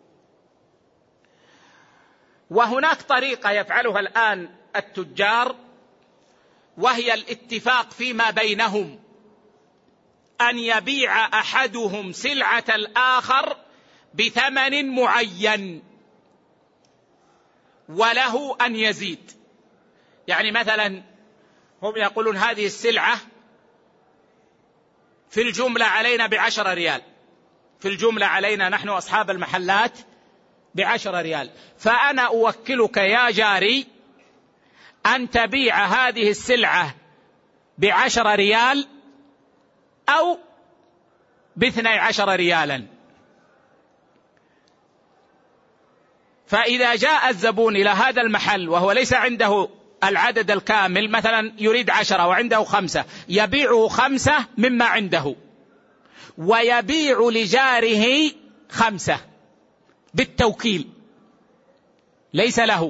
وهناك طريقة يفعلها الآن التجار، وهي الاتفاق فيما بينهم أن يبيع أحدهم سلعة الآخر بثمن معين وله أن يزيد. يعني مثلا هم يقولون هذه السلعة في الجملة علينا ب10 ريال، في الجملة علينا نحن أصحاب المحلات ب10 ريال، فأنا أوكلك يا جاري أن تبيع هذه السلعة ب10 ريال أو ب12 ريالا. فإذا جاء الزبون إلى هذا المحل وهو ليس عنده العدد الكامل، مثلا يريد 10 وعنده 5، يبيعه 5 مما عنده ويبيع لجاره 5 بالتوكيل ليس له،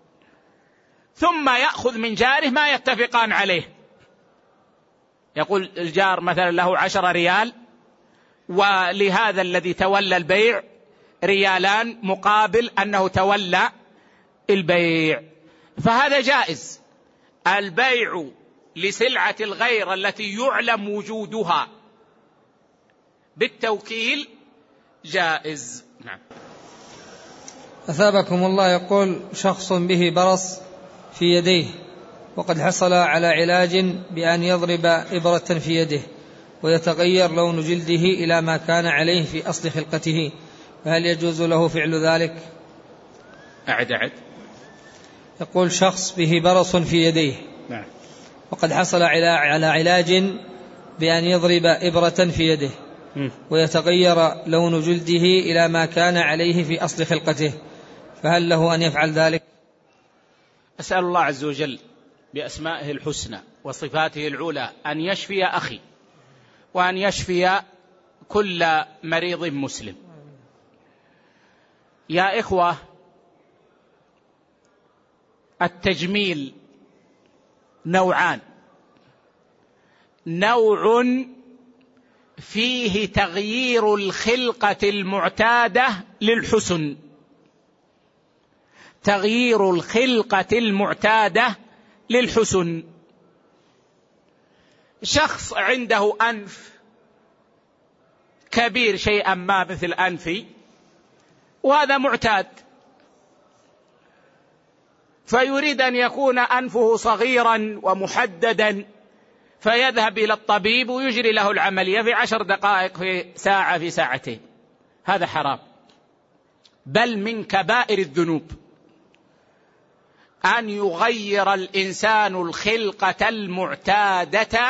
ثم يأخذ من جاره ما يتفقان عليه. يقول الجار مثلا له 10 ريال ولهذا الذي تولى البيع ريالان مقابل أنه تولى البيع، فهذا جائز. البيع لسلعة الغير التي يعلم وجودها بالتوكيل جائز. نعم. أثابكم الله. يقول شخص به برص في يديه وقد حصل على علاج بأن يضرب إبرة في يده ويتغير لون جلده إلى ما كان عليه في أصل خلقته، فهل يجوز له فعل ذلك؟ أعد. يقول شخص به برص في يديه نعم. وقد حصل على علاج بأن يضرب إبرة في يده ويتغير لون جلده إلى ما كان عليه في أصل خلقته، فهل له أن يفعل ذلك؟ أسأل الله عز وجل بأسمائه الحسنى وصفاته العلى أن يشفي أخي وأن يشفي كل مريض مسلم. يا إخوة، التجميل نوعان: نوع فيه تغيير الخلقة المعتادة للحسن، تغيير الخلقة المعتادة للحسن. شخص عنده أنف كبير شيئا ما مثل أنفي وهذا معتاد، فيريد أن يكون أنفه صغيرا ومحددا، فيذهب إلى الطبيب ويجري له العملية في 10 دقائق، في ساعة، في ساعتين. هذا حرام، بل من كبائر الذنوب أن يغير الإنسان الخلقة المعتادة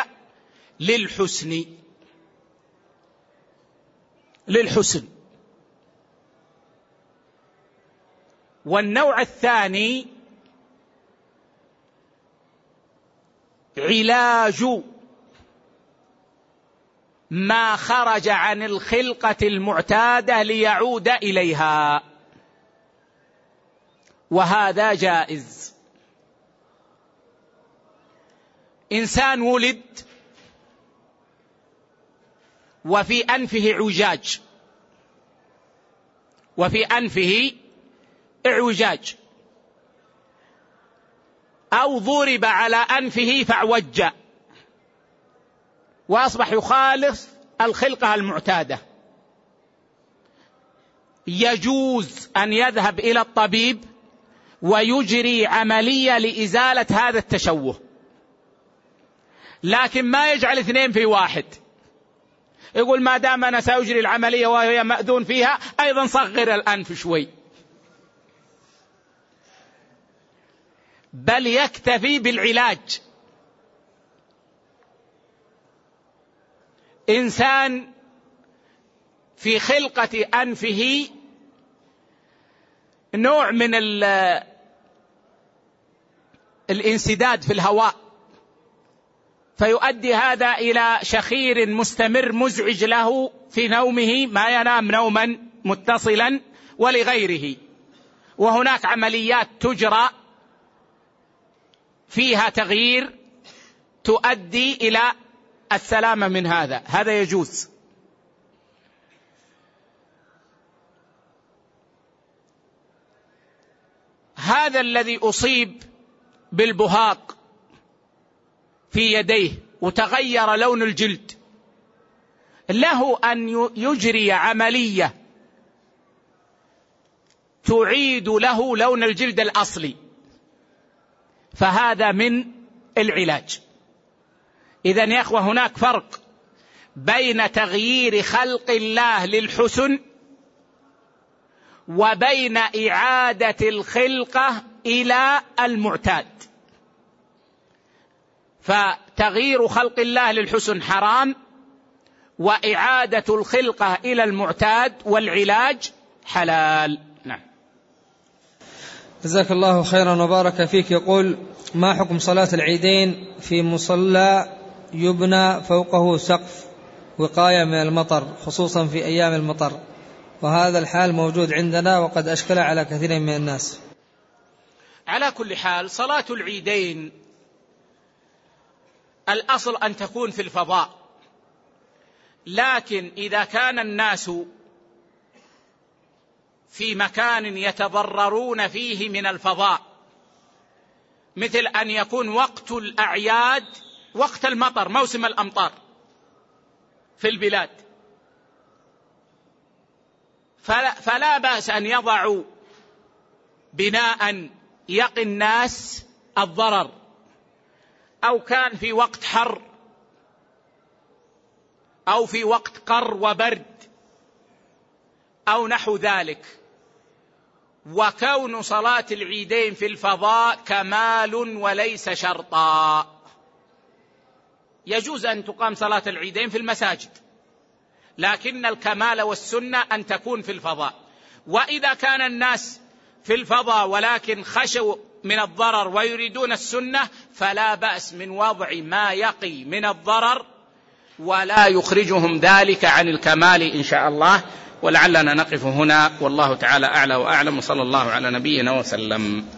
للحسن. والنوع الثاني علاج ما خرج عن الخلقة المعتادة ليعود إليها، وهذا جائز. إنسان ولد وفي أنفه عوجاج، وفي أنفه اعوجاج، أو ضرب على أنفه فاعوج وأصبح يخالف الخلقة المعتادة، يجوز أن يذهب إلى الطبيب ويجري عملية لإزالة هذا التشوه، لكن ما يجعل 2 في 1. يقول ما دام أنا سأجري العملية وهي مأذون فيها أيضا صغر الأنف شوي، بل يكتفي بالعلاج. إنسان في خلقة أنفه نوع من الانسداد في الهواء، فيؤدي هذا إلى شخير مستمر مزعج له في نومه، ما ينام نوما متصلا ولغيره. وهناك عمليات تجرى فيها تغيير تؤدي إلى السلامة من هذا يجوز. هذا الذي أصيب بالبهاق في يديه وتغير لون الجلد له أن يجري عملية تعيد له لون الجلد الأصلي، فهذا من العلاج. إذن يا أخوة هناك فرق بين تغيير خلق الله للحسن وبين إعادة الخلقة إلى المعتاد. فتغيير خلق الله للحسن حرام، وإعادة الخلقة إلى المعتاد والعلاج حلال. نعم. جزاك الله خيرا وبارك فيك. يقول: ما حكم صلاة العيدين في مصلى يبنى فوقه سقف وقاية من المطر، خصوصا في أيام المطر، وهذا الحال موجود عندنا وقد أشكل على كثير من الناس؟ على كل حال صلاة العيدين الأصل أن تكون في الفضاء، لكن إذا كان الناس في مكان يتضررون فيه من الفضاء، مثل أن يكون وقت الأعياد وقت المطر، موسم الأمطار في البلاد، فلا بأس أن يضعوا بناء يقي الناس الضرر، أو كان في وقت حر أو في وقت قر وبرد أو نحو ذلك. وكون صلاة العيدين في الفضاء كمال وليس شرطا. يجوز أن تقام صلاة العيدين في المساجد، لكن الكمال والسنة أن تكون في الفضاء. وإذا كان الناس في الفضاء ولكن خشوا من الضرر ويريدون السنة، فلا بأس من وضع ما يقي من الضرر ولا يخرجهم ذلك عن الكمال إن شاء الله. ولعلنا نقف هنا، والله تعالى أعلى وأعلم، وصلى الله على نبينا وسلم.